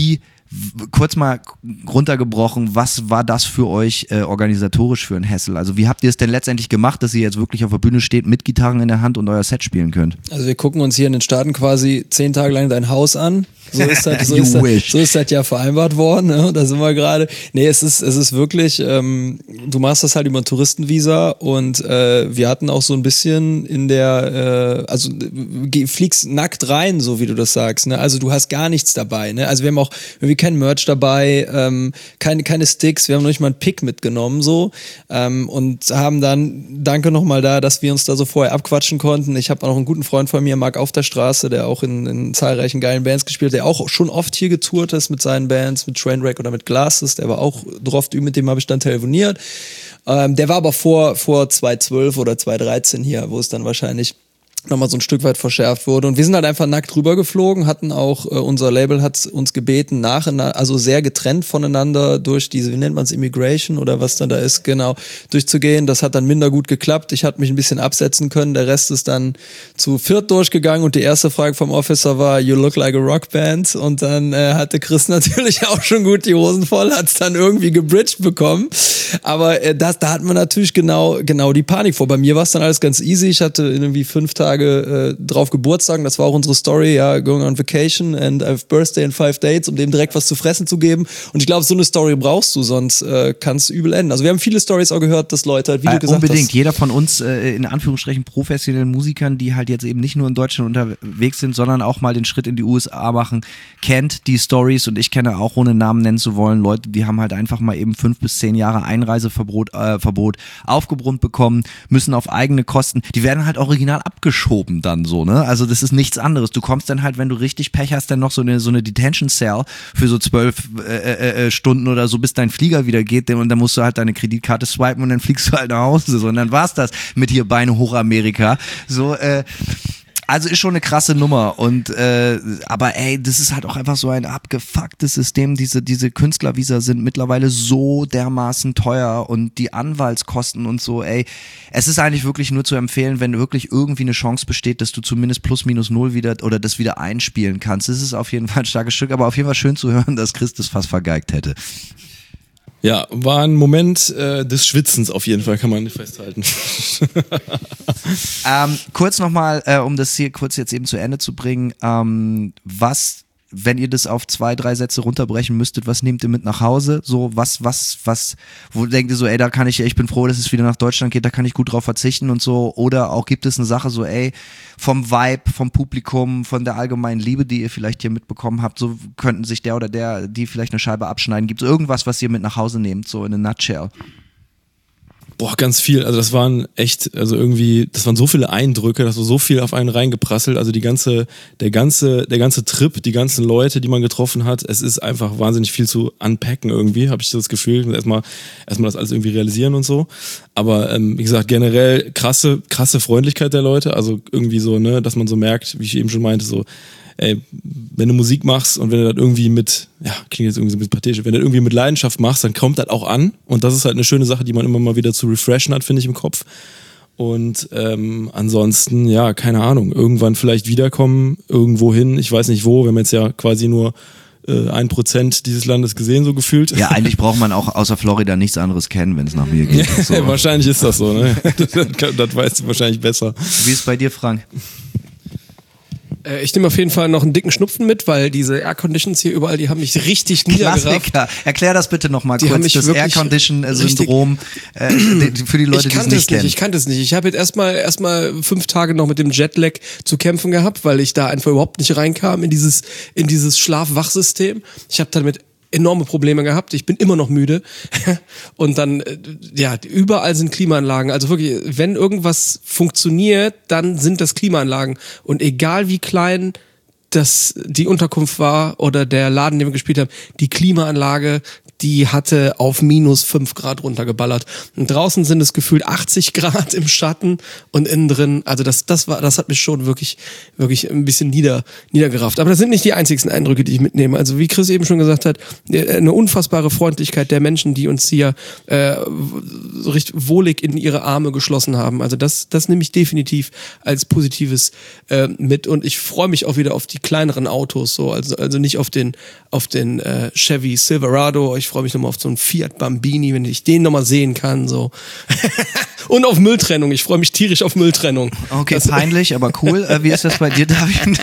kurz mal runtergebrochen, was war das für euch äh, organisatorisch für ein Hessel? Also wie habt ihr es denn letztendlich gemacht, dass ihr jetzt wirklich auf der Bühne steht mit Gitarren in der Hand und euer Set spielen könnt? Also wir gucken uns hier in den Staaten quasi zehn Tage lang dein Haus an. So ist das, so ist das, so ist das ja vereinbart worden. Ne? Da sind wir gerade. Nee, es ist, es ist wirklich, ähm, du machst das halt über ein Touristenvisa und äh, wir hatten auch so ein bisschen in der, äh, also geh, fliegst nackt rein, so wie du das sagst. Ne? Also du hast gar nichts dabei. Ne? Also wir haben auch irgendwie kein Merch dabei, ähm, keine, keine Sticks, wir haben noch nicht mal einen Pick mitgenommen so ähm, und haben dann, danke nochmal da, dass wir uns da so vorher abquatschen konnten. Ich habe auch noch einen guten Freund von mir, Marc Auf der Straße, der auch in, in zahlreichen geilen Bands gespielt hat, der auch schon oft hier getourt ist mit seinen Bands, mit Trainwreck oder mit Glasses, der war auch drauf, mit dem habe ich dann telefoniert. Ähm, der war aber vor, vor zwanzig zwölf oder zwanzig dreizehn hier, wo es dann wahrscheinlich nochmal so ein Stück weit verschärft wurde. Und wir sind halt einfach nackt rübergeflogen, hatten auch, äh, unser Label hat uns gebeten, nacheinander, also sehr getrennt voneinander durch diese, wie nennt man es, Immigration oder was dann da ist, genau, durchzugehen. Das hat dann minder gut geklappt. Ich hatte mich ein bisschen absetzen können. Der Rest ist dann zu viert durchgegangen und die erste Frage vom Officer war, you look like a rock band. Und dann äh, hatte Chris natürlich auch schon gut die Hosen voll, hat es dann irgendwie gebridged bekommen. Aber äh, das, da hatten wir natürlich genau, genau die Panik vor. Bei mir war es dann alles ganz easy. Ich hatte irgendwie fünf Tage Äh, drauf Geburtstag, das war auch unsere Story, ja, going on vacation and I have birthday in five dates, um dem direkt was zu fressen zu geben. Und ich glaube, so eine Story brauchst du, sonst äh, kann es übel enden. Also wir haben viele Stories auch gehört, dass Leute halt, wie äh, du gesagt unbedingt. hast. Jeder von uns, äh, in Anführungsstrichen professionellen Musikern, die halt jetzt eben nicht nur in Deutschland unterwegs sind, sondern auch mal den Schritt in die U S A machen, kennt die Stories und ich kenne auch, ohne Namen nennen zu wollen, Leute, die haben halt einfach mal eben fünf bis zehn Jahre Einreiseverbot äh, Verbot aufgebrummt bekommen, müssen auf eigene Kosten, die werden halt original abgeschoben dann so, ne? Also das ist nichts anderes. Du kommst dann halt, wenn du richtig Pech hast, dann noch so eine so eine Detention Cell für so zwölf äh, äh, Stunden oder so, bis dein Flieger wieder geht und dann musst du halt deine Kreditkarte swipen und dann fliegst du halt nach Hause. So, und dann war's das mit hier Beine hoch Amerika. So, äh, also ist schon eine krasse Nummer und äh, aber ey, das ist halt auch einfach so ein abgefucktes System. Diese diese Künstlervisa sind mittlerweile so dermaßen teuer und die Anwaltskosten und so, ey. Es ist eigentlich wirklich nur zu empfehlen, wenn wirklich irgendwie eine Chance besteht, dass du zumindest plus minus null wieder oder das wieder einspielen kannst. Das ist auf jeden Fall ein starkes Stück, aber auf jeden Fall schön zu hören, dass Chris das fast vergeigt hätte. Ja, war ein Moment äh, des Schwitzens auf jeden Fall, kann man nicht festhalten. ähm, kurz nochmal, äh, um das hier kurz jetzt eben zu Ende zu bringen, ähm, was, wenn ihr das auf zwei, drei Sätze runterbrechen müsstet, was nehmt ihr mit nach Hause? So, was, was, was, wo denkt ihr so, ey, da kann ich, ich bin froh, dass es wieder nach Deutschland geht, da kann ich gut drauf verzichten und so, oder auch gibt es eine Sache so, ey, vom Vibe, vom Publikum, von der allgemeinen Liebe, die ihr vielleicht hier mitbekommen habt, so könnten sich der oder der, die vielleicht eine Scheibe abschneiden. Gibt es irgendwas, was ihr mit nach Hause nehmt, so in a nutshell? Boah, ganz viel. Also das waren echt, also irgendwie, das waren so viele Eindrücke, das war so viel auf einen reingeprasselt. Also die ganze, der ganze, der ganze Trip, die ganzen Leute, die man getroffen hat, es ist einfach wahnsinnig viel zu unpacken irgendwie, habe ich das Gefühl. Ich muss erstmal, erstmal das alles irgendwie realisieren und so. Aber ähm, wie gesagt, generell krasse, krasse Freundlichkeit der Leute. Also irgendwie so, ne, dass man so merkt, wie ich eben schon meinte, so, ey, wenn du Musik machst und wenn du das irgendwie mit, ja, klingt jetzt irgendwie so ein bisschen pathetisch, wenn du das irgendwie mit Leidenschaft machst, dann kommt das auch an. Und das ist halt eine schöne Sache, die man immer mal wieder zu refreshen hat, finde ich, im Kopf. Und ähm, ansonsten, ja, keine Ahnung, irgendwann vielleicht wiederkommen, irgendwo hin, ich weiß nicht wo, wir haben jetzt ja quasi nur äh, ein Prozent dieses Landes gesehen, so gefühlt. Ja, eigentlich braucht man auch außer Florida nichts anderes kennen, wenn es nach mir geht. Ja, so. Wahrscheinlich ist das so, ne? Das, das weißt du wahrscheinlich besser. Wie ist es bei dir, Frank? Ich nehme auf jeden Fall noch einen dicken Schnupfen mit, weil diese Airconditions hier überall, die haben mich richtig niedergerafft. Klassiker. Erklär das bitte nochmal kurz, mich das Aircondition-Syndrom äh, für die Leute, die es nicht kennen. Ich kannte es nicht. Ich habe jetzt erstmal erstmal fünf Tage noch mit dem Jetlag zu kämpfen gehabt, weil ich da einfach überhaupt nicht reinkam in dieses in dieses Schlaf-Wach-System. Ich habe damit enorme Probleme gehabt. Ich bin immer noch müde. Und dann, ja, überall sind Klimaanlagen. Also wirklich, wenn irgendwas funktioniert, dann sind das Klimaanlagen. Und egal wie klein das die Unterkunft war oder der Laden, den wir gespielt haben, die Klimaanlage, die hatte auf minus fünf Grad runtergeballert. Und draußen sind es gefühlt achtzig Grad im Schatten und innen drin, also das, das war, das hat mich schon wirklich, wirklich ein bisschen nieder, niedergerafft. Aber das sind nicht die einzigsten Eindrücke, die ich mitnehme. Also wie Chris eben schon gesagt hat, eine unfassbare Freundlichkeit der Menschen, die uns hier äh, so richtig wohlig in ihre Arme geschlossen haben. Also das, das nehme ich definitiv als Positives äh, mit und ich freue mich auch wieder auf die die kleineren Autos, so, also, also nicht auf den, auf den äh, Chevy Silverado. Ich freue mich nochmal auf so einen Fiat Bambini, wenn ich den nochmal sehen kann, so. Und auf Mülltrennung. Ich freue mich tierisch auf Mülltrennung. Okay, das, peinlich, aber cool. Äh, wie ist das bei dir, David?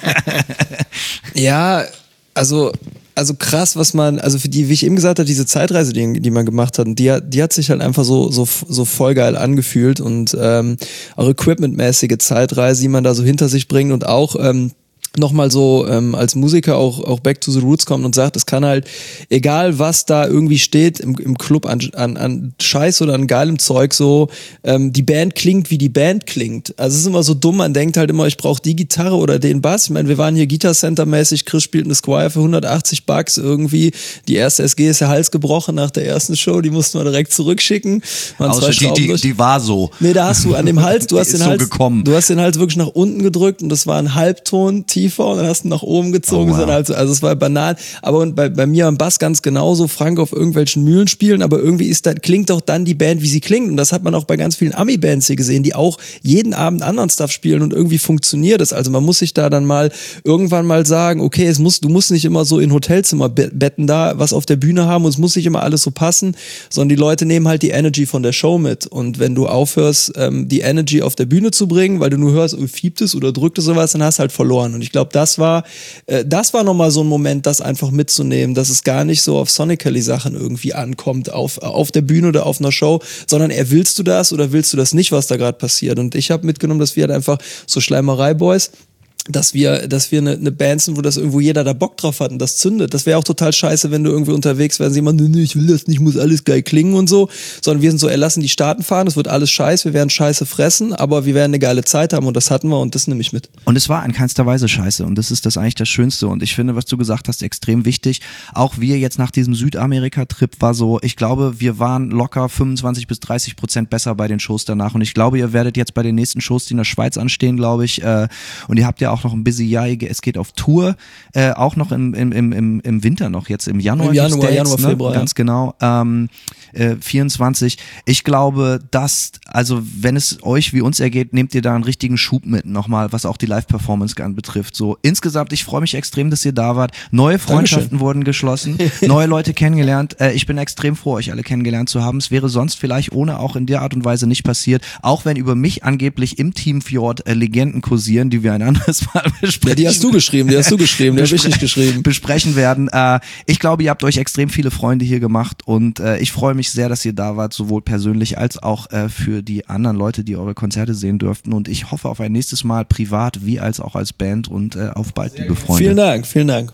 Ja, also, also krass, was man, also für die, wie ich eben gesagt habe, diese Zeitreise, die, die man gemacht hat, die, die hat sich halt einfach so, so, so voll geil angefühlt und ähm, auch equipmentmäßige Zeitreise, die man da so hinter sich bringt und auch ähm, nochmal so ähm, als Musiker auch, auch back to the roots kommt und sagt, es kann halt, egal was da irgendwie steht im, im Club an, an, an Scheiß oder an geilem Zeug, so ähm, die Band klingt, wie die Band klingt. Also es ist immer so dumm, man denkt halt immer, ich brauche die Gitarre oder den Bass. Ich meine, wir waren hier Guitar Center mäßig, Chris spielt eine Squire für hundertachtzig Bucks irgendwie. Die erste S G ist der Hals gebrochen nach der ersten Show, die mussten wir direkt zurückschicken. Waren zwei die, Schrauben die, durch. die war so. Nee, da hast du an dem Hals, du hast Ist den so Hals, gekommen. du hast den Hals wirklich nach unten gedrückt und das war ein Halbton tiefer und dann hast du nach oben gezogen. Oh, wow. Also, also es war banal. Aber und bei, bei mir am Bass ganz genauso, Frank auf irgendwelchen Mühlen spielen, aber irgendwie ist dann, klingt doch dann die Band, wie sie klingt. Und das hat man auch bei ganz vielen Ami-Bands hier gesehen, die auch jeden Abend anderen Stuff spielen und irgendwie funktioniert es. Also man muss sich da dann mal irgendwann mal sagen, okay, es muss, du musst nicht immer so in Hotelzimmerbetten da was auf der Bühne haben und es muss nicht immer alles so passen, sondern die Leute nehmen halt die Energy von der Show mit. Und wenn du aufhörst, ähm, die Energy auf der Bühne zu bringen, weil du nur hörst, oh, fiebt es oder drückt es sowas, dann hast du halt verloren. Und ich glaube, das war, äh, das war nochmal so ein Moment, das einfach mitzunehmen, dass es gar nicht so auf Sonically-Sachen irgendwie ankommt, auf, auf der Bühne oder auf einer Show, sondern eher willst du das oder willst du das nicht, was da gerade passiert. Und ich habe mitgenommen, dass wir halt einfach so Schleimerei-Boys, dass wir, dass wir eine, eine Band sind, wo das irgendwo jeder da Bock drauf hat und das zündet. Das wäre auch total scheiße, wenn du irgendwie unterwegs wärst, jemand, nee, ich will das nicht, muss alles geil klingen und so, sondern wir sind so, ey, lassen die Staaten fahren, es wird alles scheiße, wir werden Scheiße fressen, aber wir werden eine geile Zeit haben und das hatten wir und das nehme ich mit. Und es war in keinster Weise scheiße und das ist das eigentlich das Schönste und ich finde, was du gesagt hast, extrem wichtig. Auch wir jetzt nach diesem Südamerika-Trip war so, ich glaube, wir waren locker fünfundzwanzig bis dreißig Prozent besser bei den Shows danach und ich glaube, ihr werdet jetzt bei den nächsten Shows, die in der Schweiz anstehen, glaube ich, äh, und ihr habt ja auch noch ein busy Jahr, es geht auf Tour, äh, auch noch im, im, im, im Winter noch, jetzt im Januar. Im Januar, Dates, Januar, ne? Februar. Ganz genau. Ähm, äh, vierundzwanzig. Ich glaube, dass, also wenn es euch wie uns ergeht, nehmt ihr da einen richtigen Schub mit nochmal, was auch die Live-Performance betrifft. So insgesamt, ich freue mich extrem, dass ihr da wart. Neue Freundschaften Dankeschön. wurden geschlossen, neue Leute kennengelernt. Äh, ich bin extrem froh, euch alle kennengelernt zu haben. Es wäre sonst vielleicht ohne auch in der Art und Weise nicht passiert, auch wenn über mich angeblich im Team Fjord äh, Legenden kursieren, die wir ein anderes Mal besprechen. Ja, die hast du geschrieben, die hast du geschrieben, die habe ich nicht geschrieben. besprechen werden. Äh, ich glaube, ihr habt euch extrem viele Freunde hier gemacht und äh, ich freue mich sehr, dass ihr da wart, sowohl persönlich als auch äh, für die anderen Leute, die eure Konzerte sehen dürften und ich hoffe auf ein nächstes Mal privat wie als auch als Band und äh, auf bald, liebe Freunde. Vielen Dank, vielen Dank.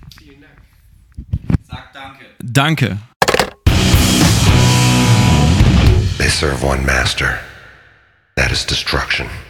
Sag danke. Danke. They serve one master. That is destruction.